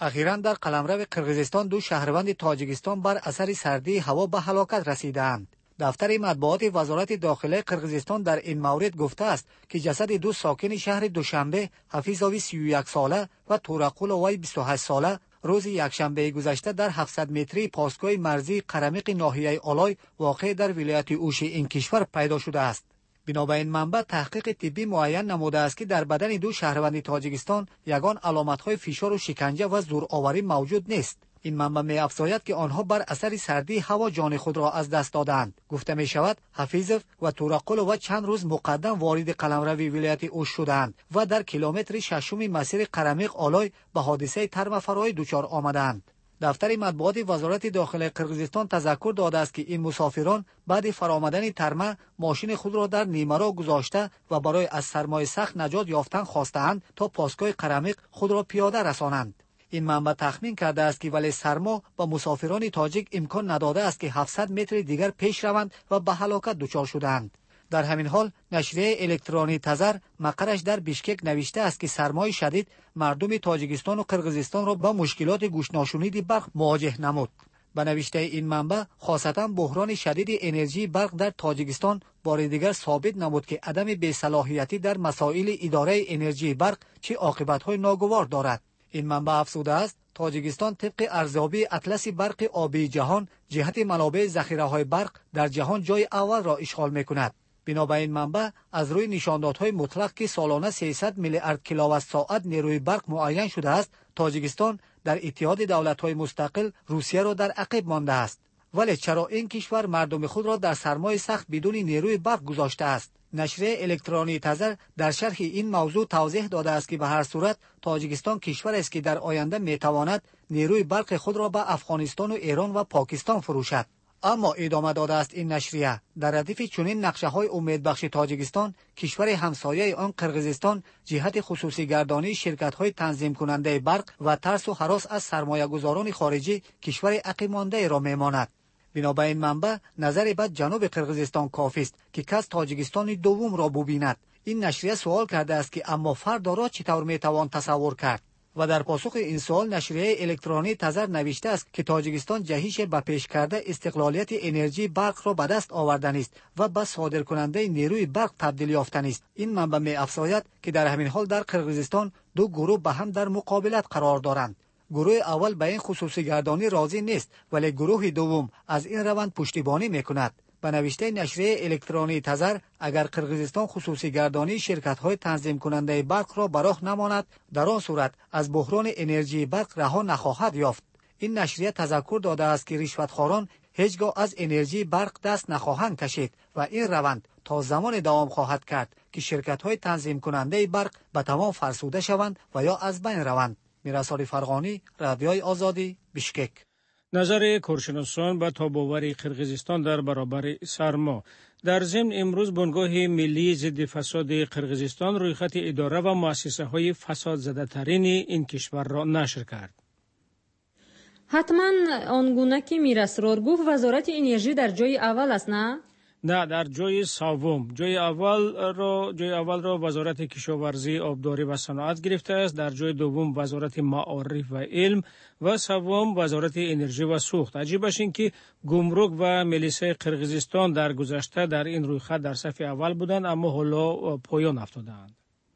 اخیراً در قلمرو قرقیزستان دو شهروند تاجیکستان بر اثر سردی هوا به هلاکت رسیدند. دفتر مطبوعات وزارت داخله قرقیزستان در این مورد گفته است که جسد دو ساکن شهر دوشنبه، حفیظاوی سی و یک ساله و تورقولوی بیست و هشت ساله روز یکشنبه گذشته در هفتصد متری پاسگاه مرزی قرمیق ناحیه آلای واقع در ولایت اوش این کشور پیدا شده است. بنابر این منبع تحقیق طبی معین نموده است که در بدن دو شهروند تاجیکستان یگان علامت‌های فشار و شکنجه و زورآوری موجود نیست. این منبع می‌افزاید که آنها بر اثر سردی هوا جان خود را از دست دادند. گفته می‌شود حفیظوف و تورقولو چند روز مقدم وارد قلمرو ولایت اوش شدند و در کیلومتر ششم مسیر قرمیق آلای به حادثه ترمفرای دچار آمدند. دفتر مطبوعات وزارت داخله قرقیزستان تذکر داده است که این مسافران بعد فرآمدن ترمه ماشین خود را در نیمرو گذاشته و برای از سرمای سخت نجات یافتن خواستند تا پاسگاه قرمیق خود را پیاده رسانند. این منبع تخمین کرده است که ولی سرما با مسافران تاجیک امکان نداده است که هفتصد متر دیگر پیش روند و به هلاکت دچار شدند. در همین حال نشریه الکترونی تزر مقرش در بیشکک نوشته است که سرمای شدید مردم تاجیکستان و قرقیزستان را با مشکلات گوشناشنید برق مواجه نمود. به نوشته این منبع خاصتا بحران شدید انرژی برق در تاجیکستان بار دیگر ثابت نمود که عدم بی‌صلاحیتی در مسائل اداره انرژی برق چه عاقبت‌های ناگوار دارد. این منبع افزوده است تاجیکستان طبق ارزیابی اطلس برق آبی جهان جهت منابع ذخیره‌های برق در جهان جای اول را اشغال می‌کند. بنابر این منبع از روی نشاندادهای مطلق که سالانه سیصد میلیارد کیلووات ساعت نیروی برق معین شده است، تاجیکستان در اتحاد دولت‌های مستقل روسیه را در عقب مانده است. ولی چرا این کشور مردم خود را در سرمای سخت بدون نیروی برق گذاشته است؟ نشریه الکترونی تزر در شرح این موضوع توضیح داده است که به هر صورت تاجیکستان کشور است که در آینده میتواند نیروی برق خود را به افغانستان و ایران و پاکستان فروشد. اما ادامه داده است این نشریه در ردیف چنین نقشه‌های امیدبخش تاجیکستان، کشور همسایه آن قرقیزستان جهت خصوصی گردانی شرکت‌های تنظیم کننده برق و ترس و هراس از سرمایه‌گذاران خارجی کشور عقب مانده را میماند. بنابر این منبع نظر بد جنوب قرقیزستان کافی است که کس تاجیکستان دوم را ببیند. این نشریه سوال کرده است که اما فردا را چطور میتوان تصور کرد؟ و در پاسخ این سوال نشریه الکترونی تزر نوشته است که تاجیکستان جهیش به پیش کرده استقلالیت انرژی برق را به دست آوردن است و به صادر کننده نیروی برق تبدیل یافتن است. این منبع می‌افزاید که در همین حال در قرقیزستان دو گروه به هم در مقابلت قرار دارند. گروه اول به این خصوصی گردانی راضی نیست ولی گروه دوم از این روند پشتیبانی میکند. به نوشته نشریه الکترونی تزر اگر قرقیزستان خصوصی گردانی شرکت‌های تنظیم کننده برق را به راه نماند، در آن صورت از بحران انرژی برق رها نخواهد یافت. این نشریه تذکر داده است که رشوتخواران هیچگاه از انرژی برق دست نخواهند کشید و این روند تا زمان دوام خواهد کرد که شرکت‌های تنظیم کننده برق به تمام فرسوده شوند و یا از بین روند. میرسال فرغانی، رادیوی آزادی، بیشکک. نظر کارشناسان به تاب‌آوری قرقیزستان در برابر سرما. در ضمن امروز بنگاه ملی ضد فساد قرقیزستان رویخط اداره و مؤسسه‌های فساد زده ترین این کشور را نشر کرد. حتما آنگونه که میرسرار گفت وزارت انرژی در جای اول است، نه؟ نه، در جای سوم. جای اول را جای اول را وزارت کشاورزی، آبداری و صنعت گرفته است، در جای دوم وزارت معارف و علم و سوم وزارت انرژی و سوخت. عجیب است اینکه گمرک و ملیسه قرقیزستان در گذشته در این رویخط در صف اول بودند اما حالا پایان افتادند.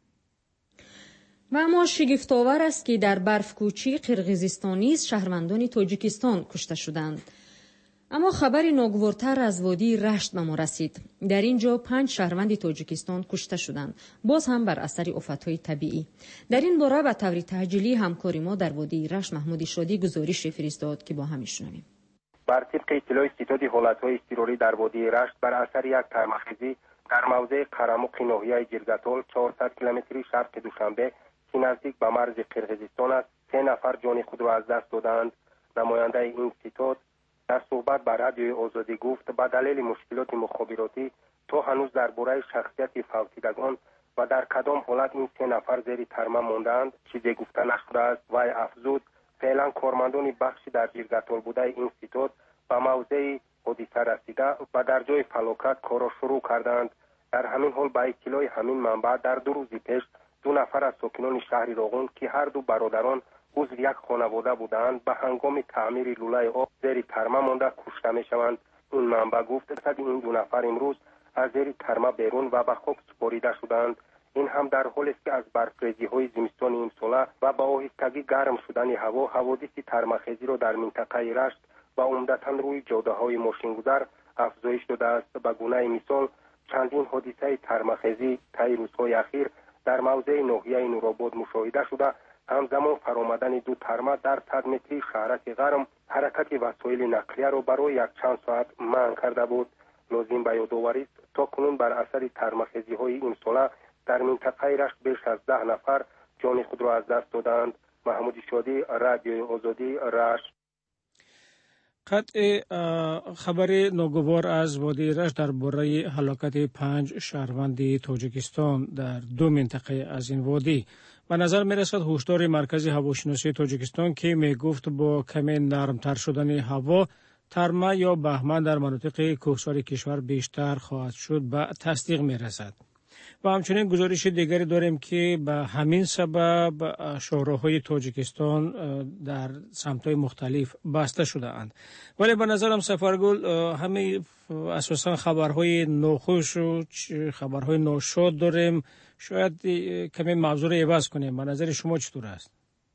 و اما شگفت‌آور است که در برفکوچی قرقیزستانی شهروندان تاجیکستان کشته شدند. اما خبری ناگوارتر از وادی رشت به ما رسید. در اینجا پنج شهروند تاجیکستان کشته شدند، باز هم بر اثر آفت‌های طبیعی. در این باره به طور تهجیلی همکاری ما در وادی رشت محمود شادی گزارش فرستاد که با هم میشنویم. بر طبق اطلاع ستاد حالت‌های اضطراری در وادی رشت بر اثر یک ترمخیزی در موضع قرموق ناحیه جرگتول چهارصد کیلومتری شرق دوشنبه که نزدیک به مرز قرقیزستان است، سه نفر جان خود را از دست دادند. نماینده این ستاد در صحبت با رادیوی آزادی گفت به دلیل مشکلات مخابراتی تا هنوز درباره شخصیت فوتیدگان و در کدام حالت این سه نفر زیر ترمه ماندند چیزی گفته نشده است. وی افزود فعلا کارمندان بخشی در جرگتول بوده این ستاد به موضع حادثه رسیده و در جای فلاکت کار را شروع کردند. در همین حال به اطلاع همین منبع در دو روز پیش دو نفر از ساکنان شهر راغون که هر دو برادران عضو یک خانواده بودند به هنگام تعمیر لوله آب زیر ترمه مانده کشته میشوند. این منبع گفت صد این دو نفر امروز از زیر ترمه بیرون و به خاک سپریده شدند. این هم در حالی است که از برفریزی های زمستان امساله و با آهستگی گرم شدن هوا حوادث ترمه‌خیزی را در منطقه رشت و عمدتاً روی جاده های ماشینگذر افزایش داده است. به گونه مثال چندین حادثه ترمه‌خیزی طی روزهای اخیر در موضع ناحیه نورآباد مشاهده شده. همزمان فرآمدن دو ترمه در صد متری شهرک غرم حرکت وسایل نقلیه را برای یک چند ساعت منع کرده بود. لازم به یادآوری است تا کنون بر اثر ترمه‌خیزی های امساله در منطقه رشت بیش از ده نفر جان خود را از دست دادند. محمود شادی، رادیوی آزادی، رشت. قطع خبر ناگوار از وادی رشت درباره هلاکت پنج شهروند تاجیکستان در دو منطقه از این وادی به نظر می رسد هشدار مرکز هواشناسی تاجیکستان که می گفت با کمی نرمتر شدن هوا ترمه یا بهمن در مناطق کوهسار کشور بیشتر خواهد شد به تصدیق می رسد. و همچنین گزارش دیگری داریم که به همین سبب شاهراهای تاجیکستان در سمت‌های مختلف بسته شده اند. ولی به نظرم سفرگل همه اساساً خبرهای ناخوش و خبرهای ناشاد داریم. شاید کمی موضوع رو عوض کنیم. به نظر شما چطور است؟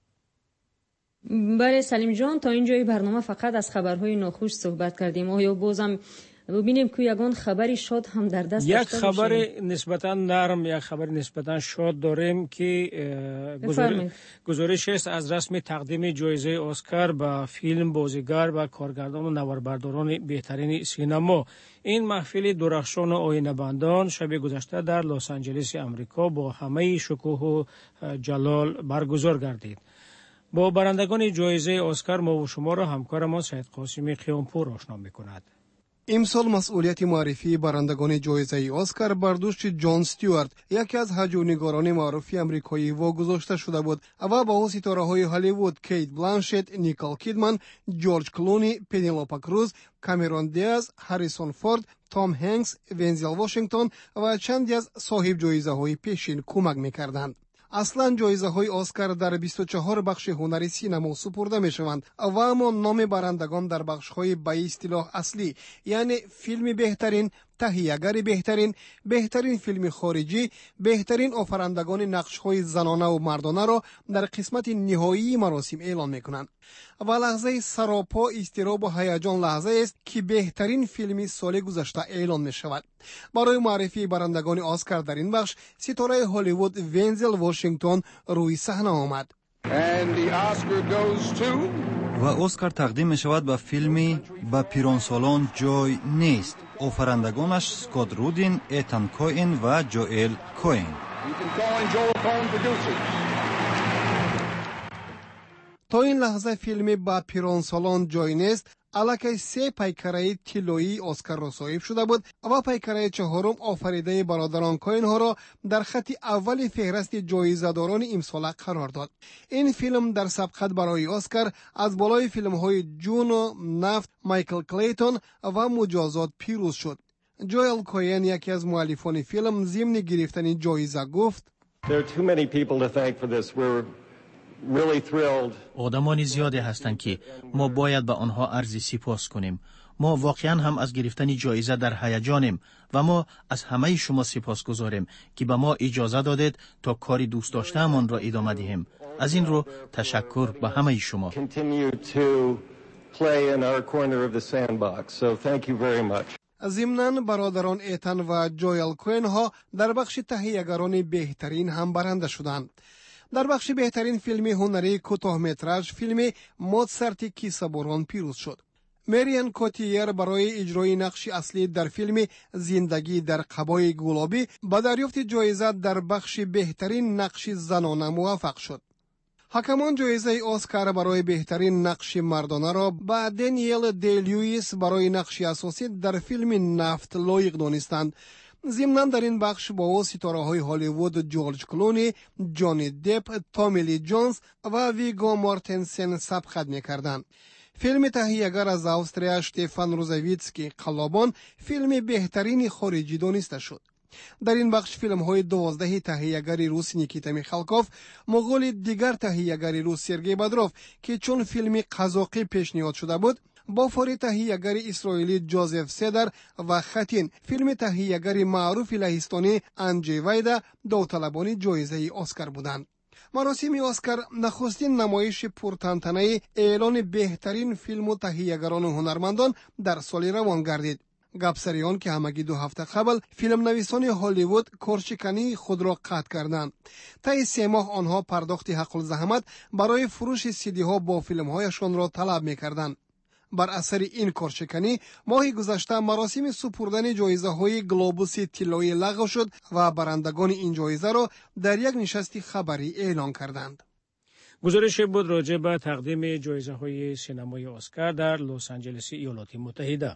بله سلیم جان، تا اینجای برنامه فقط از خبرهای ناخوش صحبت کردیم. آیا بازم ببینیم که یگان خبری شاد هم در دست یک خبر نسبتا نرم، یک خبر نسبتا شاد داریم که گزارش است از رسم تقدیم جایزه اسکار به فیلم بازیگر و کارگردان و نواربرداران بهترین سینما. این محفل درخشان و آینه‌بندان شب گذشته در لس آنجلس آمریکا با همه شکوه و جلال برگزار گردید. با برندگان جایزه اسکار ما و شما را همکار ما سید قاسمی قیامپور آشنا می‌کند. امسال مسئولیت معرفی برندگان جایزه اسکار بر دوش جان استیوارت، یکی از هجونگاران معروف آمریکایی واگذاشته شده بود و با ستاره‌های هالیوود کیت بلانشت، نیکول کیدمن، جورج کلونی، پنلوپا کروز، کامرون دیاز، هریسون فورد، تام هنگس، ونزل واشنگتن و چندی از صاحب جایزه‌های پیشین کمک می‌کردند. اصلا جایزه های اسکار در بیست و چهار بخش هنری سینما سپرده می شوند و اما نام برندگان در بخش های به اصطلاح اصلی یعنی فیلم بهترین، تهیه‌گر بهترین، بهترین فیلم خارجی، بهترین آفرندگان نقش های زنانه و مردانه را در قسمت نهایی مراسم اعلام می کنند. و لحظه سراپا اضطراب و هیجان لحظه است که بهترین فیلم سال گذشته اعلان می شود. برای معرفی برندگان اسکار در این بخش ستاره هالیوود ونزل واشنگتن روی صحنه آمد. و اسکار تقدیم می شود به فیلمی با پیرانسالان جای نیست. آفرندگانش سکات رودین، ایتان کوئین و جوئل کوئین. تا این لحظه فیلم با پیرانسالان جای نیست الکی سه پیکره طلایی اسکار را صاحب شده بود و پیکره چهارم آفریده برادران کوئین ها را در خط اول فهرست جایزه داران امسال قرار داد. این فیلم در سبقت برای اسکار از بالای فیلم های جونو، نفت، مایکل کلیتون و مجازات پیروز شد. جوئل کوئین یکی از مؤلفان فیلم ضمن گرفتن جایزه گفت: آدمان زیادی هستند که ما باید به آنها عرض سپاس کنیم. ما واقعا هم از گرفتن جایزه در هیجانیم و ما از همه شما سپاس گذاریم که به ما اجازه دادید تا کاری دوست داشتهمان را ادامه دهیم. از این رو تشکر به همه شما. ضمناً برادران ایتان و جوئل کوئین ها در بخش تهیه‌گران بهترین هم برنده شدند. در بخش بهترین فیلم هنری کوتاه متراژ فیلم موزارت کیسه‌باران پیروز شد. مریان کوتیر برای اجرای نقش اصلی در فیلم زندگی در قبای گلابی با دریافت جایزه در بخش بهترین نقش زنانه موفق شد. حکمان جایزه اسکار برای بهترین نقش مردانه را با دنیل دی لوئیس برای نقش اساسی در فیلم نفت لایق دانستند. ضمناً در این بخش با او ستاره‌های هالیوود جورج کلونی، جانی دپ، تامی لی جونز و ویگو مورتنسن سبقت می‌کردند. فیلم تهیه‌گر از استریا شتفان روزویتسکی قلابان فیلم بهترین خارجی دانسته شد. در این بخش فیلم های دوازده تهیه‌گر روس نیکیتا میخالکوف، مغول دیگر تهیه‌گر روس سرگئی بدروف که چون فیلم قزاقی پیشنهاد شده بود، با فوری تهیه‌گر اسرائیلی جوزف سدر و خطین فیلم تهیه‌گر معروف لهستانی انجی ویدا داوطلبان جایزه اسکار بودند. مراسم اسکار نخستین نمایش پرتنطنه اعلان بهترین فیلم و تهیه‌گران و هنرمندان در سال روان گردید. گپسریان که همگی دو هفته قبل فیلم نویسان هالیوود کارشکنی خود را قطع کردند. طی سه ماه آنها پرداخت حق الزحمت برای فروش سیدی ها با فیلم هایشان را طلب می کردند. بر اثر این کارشکنی ماه گذشته مراسم سپردن جایزه های گلوبوس طلایی لغو شد و برندگان این جایزه را در یک نشست خبری اعلان کردند. گزارش بود راجع به تقدیم جایزه های سینمای اسکار در لس آنجلس ایالات متحده.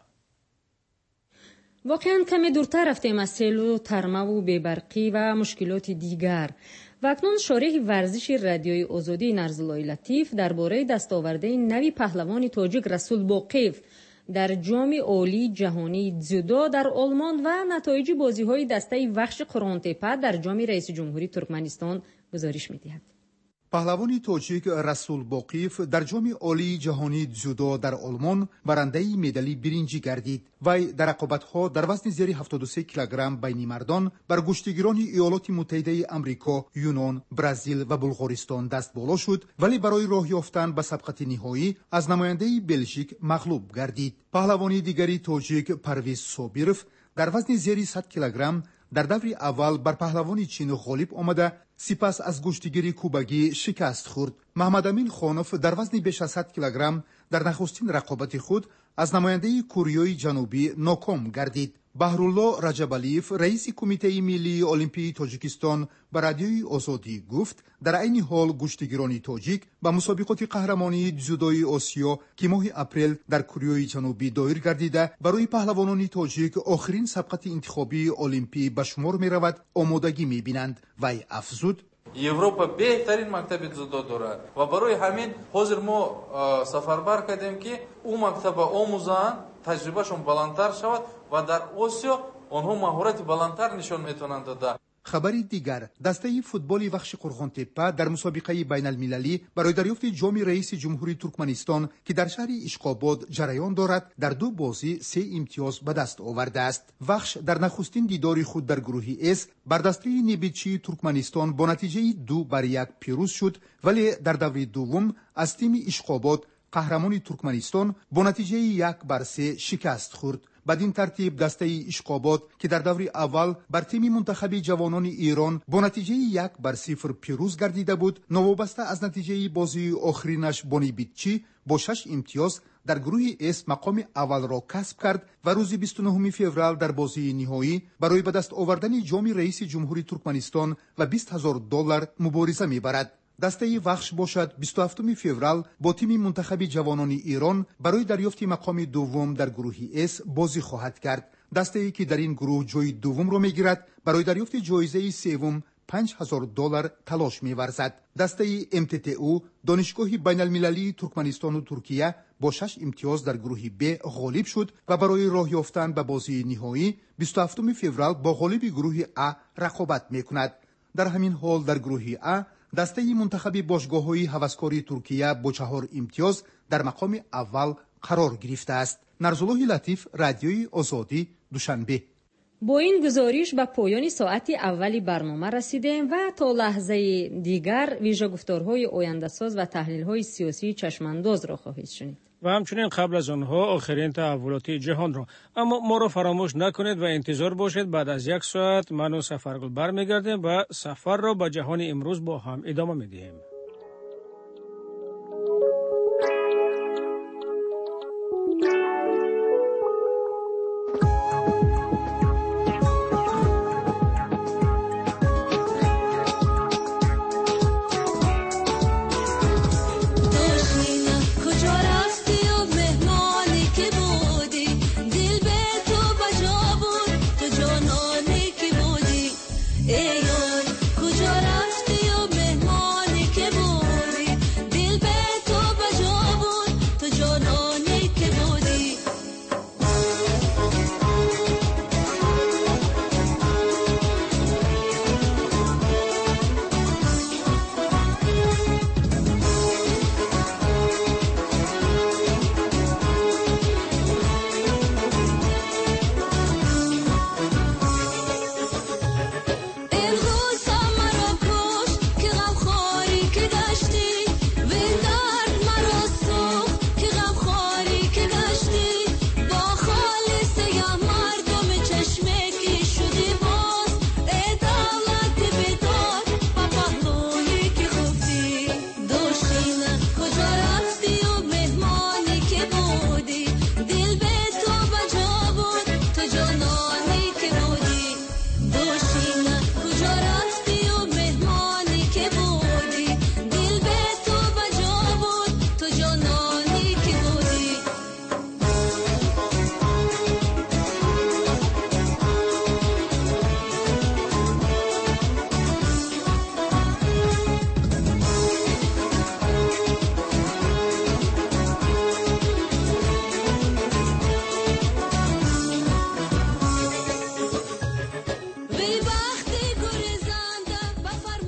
واقعا کمی دورتر رفتیم از سیل و ترمه و بیبرقی و مشکلات دیگر و اکنون شارح ورزش رادیوی آزادی نرزالله لطیف درباره دستاورده نوی پهلوان تاجیک رسول باقیف در جام عالی جهانی дзюдо در آلمان و نتایج بازی‌های دسته وخش قران‌تپه در جام رئیس جمهوری ترکمنستان گزارش می‌دهد. پهلوانی تاجیک رسول باقیف در جام عالی جهانی дзюдо در آلمان برنده مدال برنجی گردید. وی در رقابت‌ها در وزن زیر هفتاد و سه کیلوگرم بین مردان بر گشتگیران ایالات متحده آمریکا، یونان، برزیل و بلغارستان دست بالا شد، ولی برای راه یافتن به سبقت نهایی از نماینده بلژیک مغلوب گردید. پهلوانی دیگری تاجیک پرویز صابیرف در وزن زیر صد کیلوگرم در دور اول بر پهلوانی چین غالب آمده، سپس از گشتگیری کوبگی شکست خورد. محمد امین خانوف در وزن بیش از صد کیلوگرم در نخستین رقابت خود از نماینده کره جنوبی ناکام گردید. بهرالله رجبالیف رئیس کمیته ملی المپی تاجیکستان به رادیوی آزادی گفت در عین حال گشتگیران تاجیک به مسابقات قهرمانی дзюдоی آسیا که ماه اپریل در کره جنوبی دایر گردیده برای پهلوانان تاجیک آخرین سبقت انتخابی المپی به شمار می رود آمادگی می بینند. وی افزود یوروپا بهترین مکتب дзюдо دارد و برای همین حاضر ما سفربر کردیم که او مکتب آموزان تجربهشون بلندتر شود و در آسیا آنها مهارت بلندتر نشان میتونند داد. خبری دیگر، دسته فوتبال وخش قرغانتپه در مسابقه بین المللی برای دریافت جام رئیس جمهوری ترکمنستان که در شهر اشقاباد جریان دارد در دو بازی سه امتیاز به دست آورده است. وخش در نخستین دیدار خود در گروه اس بر دسته نبیچی ترکمنستان با نتیجه دو بر یک پیروز شد، ولی در دور دوم از تیم اشقاباد قهرمان ترکمنستان با نتیجه یک بر سه شکست خورد. بدین ترتیب دسته اشقاباد که در دور اول بر تیم منتخب جوانان ایران با نتیجه یک بر صفر پیروز گردیده بود، نوابسته از نتیجه بازی آخرینش بانی بیتچی با شش امتیاز در گروه اس مقام اول را کسب کرد و روز بیست و نهم فوریه در بازی نهایی برای به دست آوردن جام رئیس جمهوری ترکمنستان و بیست هزار دلار مبارزه می‌برد. دسته وخش باشد بیست و هفتم فوریه با تیم منتخب جوانان ایران برای دریافت مقام دوم در گروه اس بازی خواهد کرد. دسته ای که در این گروه جای دوم را میگیرد برای دریافت جایزه سوم پنج هزار دلار تلاش می‌ورزد. دسته ام تی تی او دانشگاه بین المللی ترکمنستان و ترکیه با شش امتیاز در گروه ب غالب شد و برای راه یافتن به بازی نهایی بیست و هفتم فوریه با غالب گروه ا رقابت می‌کند. در همین حال در گروه ا دسته منتخب باشگاه‌های هوسکاری ترکیه با چهار امتیاز در مقام اول قرار گرفته است. نرزالله لطیف، رادیوی آزادی، دوشنبه. با این گزارش به پایان ساعت اولی برنامه رسیدیم و تا لحظه دیگر ویژه گفتارهای آینده‌ساز و تحلیل‌های سیاسی چشمانداز را خواهید شنید. و همچنین قبل از آنها آخرین تحولات جهان را. اما ما را فراموش نکنید و انتظار باشید بعد از یک ساعت من و سفرگل برمیگردیم و سفر را به جهان امروز با هم ادامه میدهیم.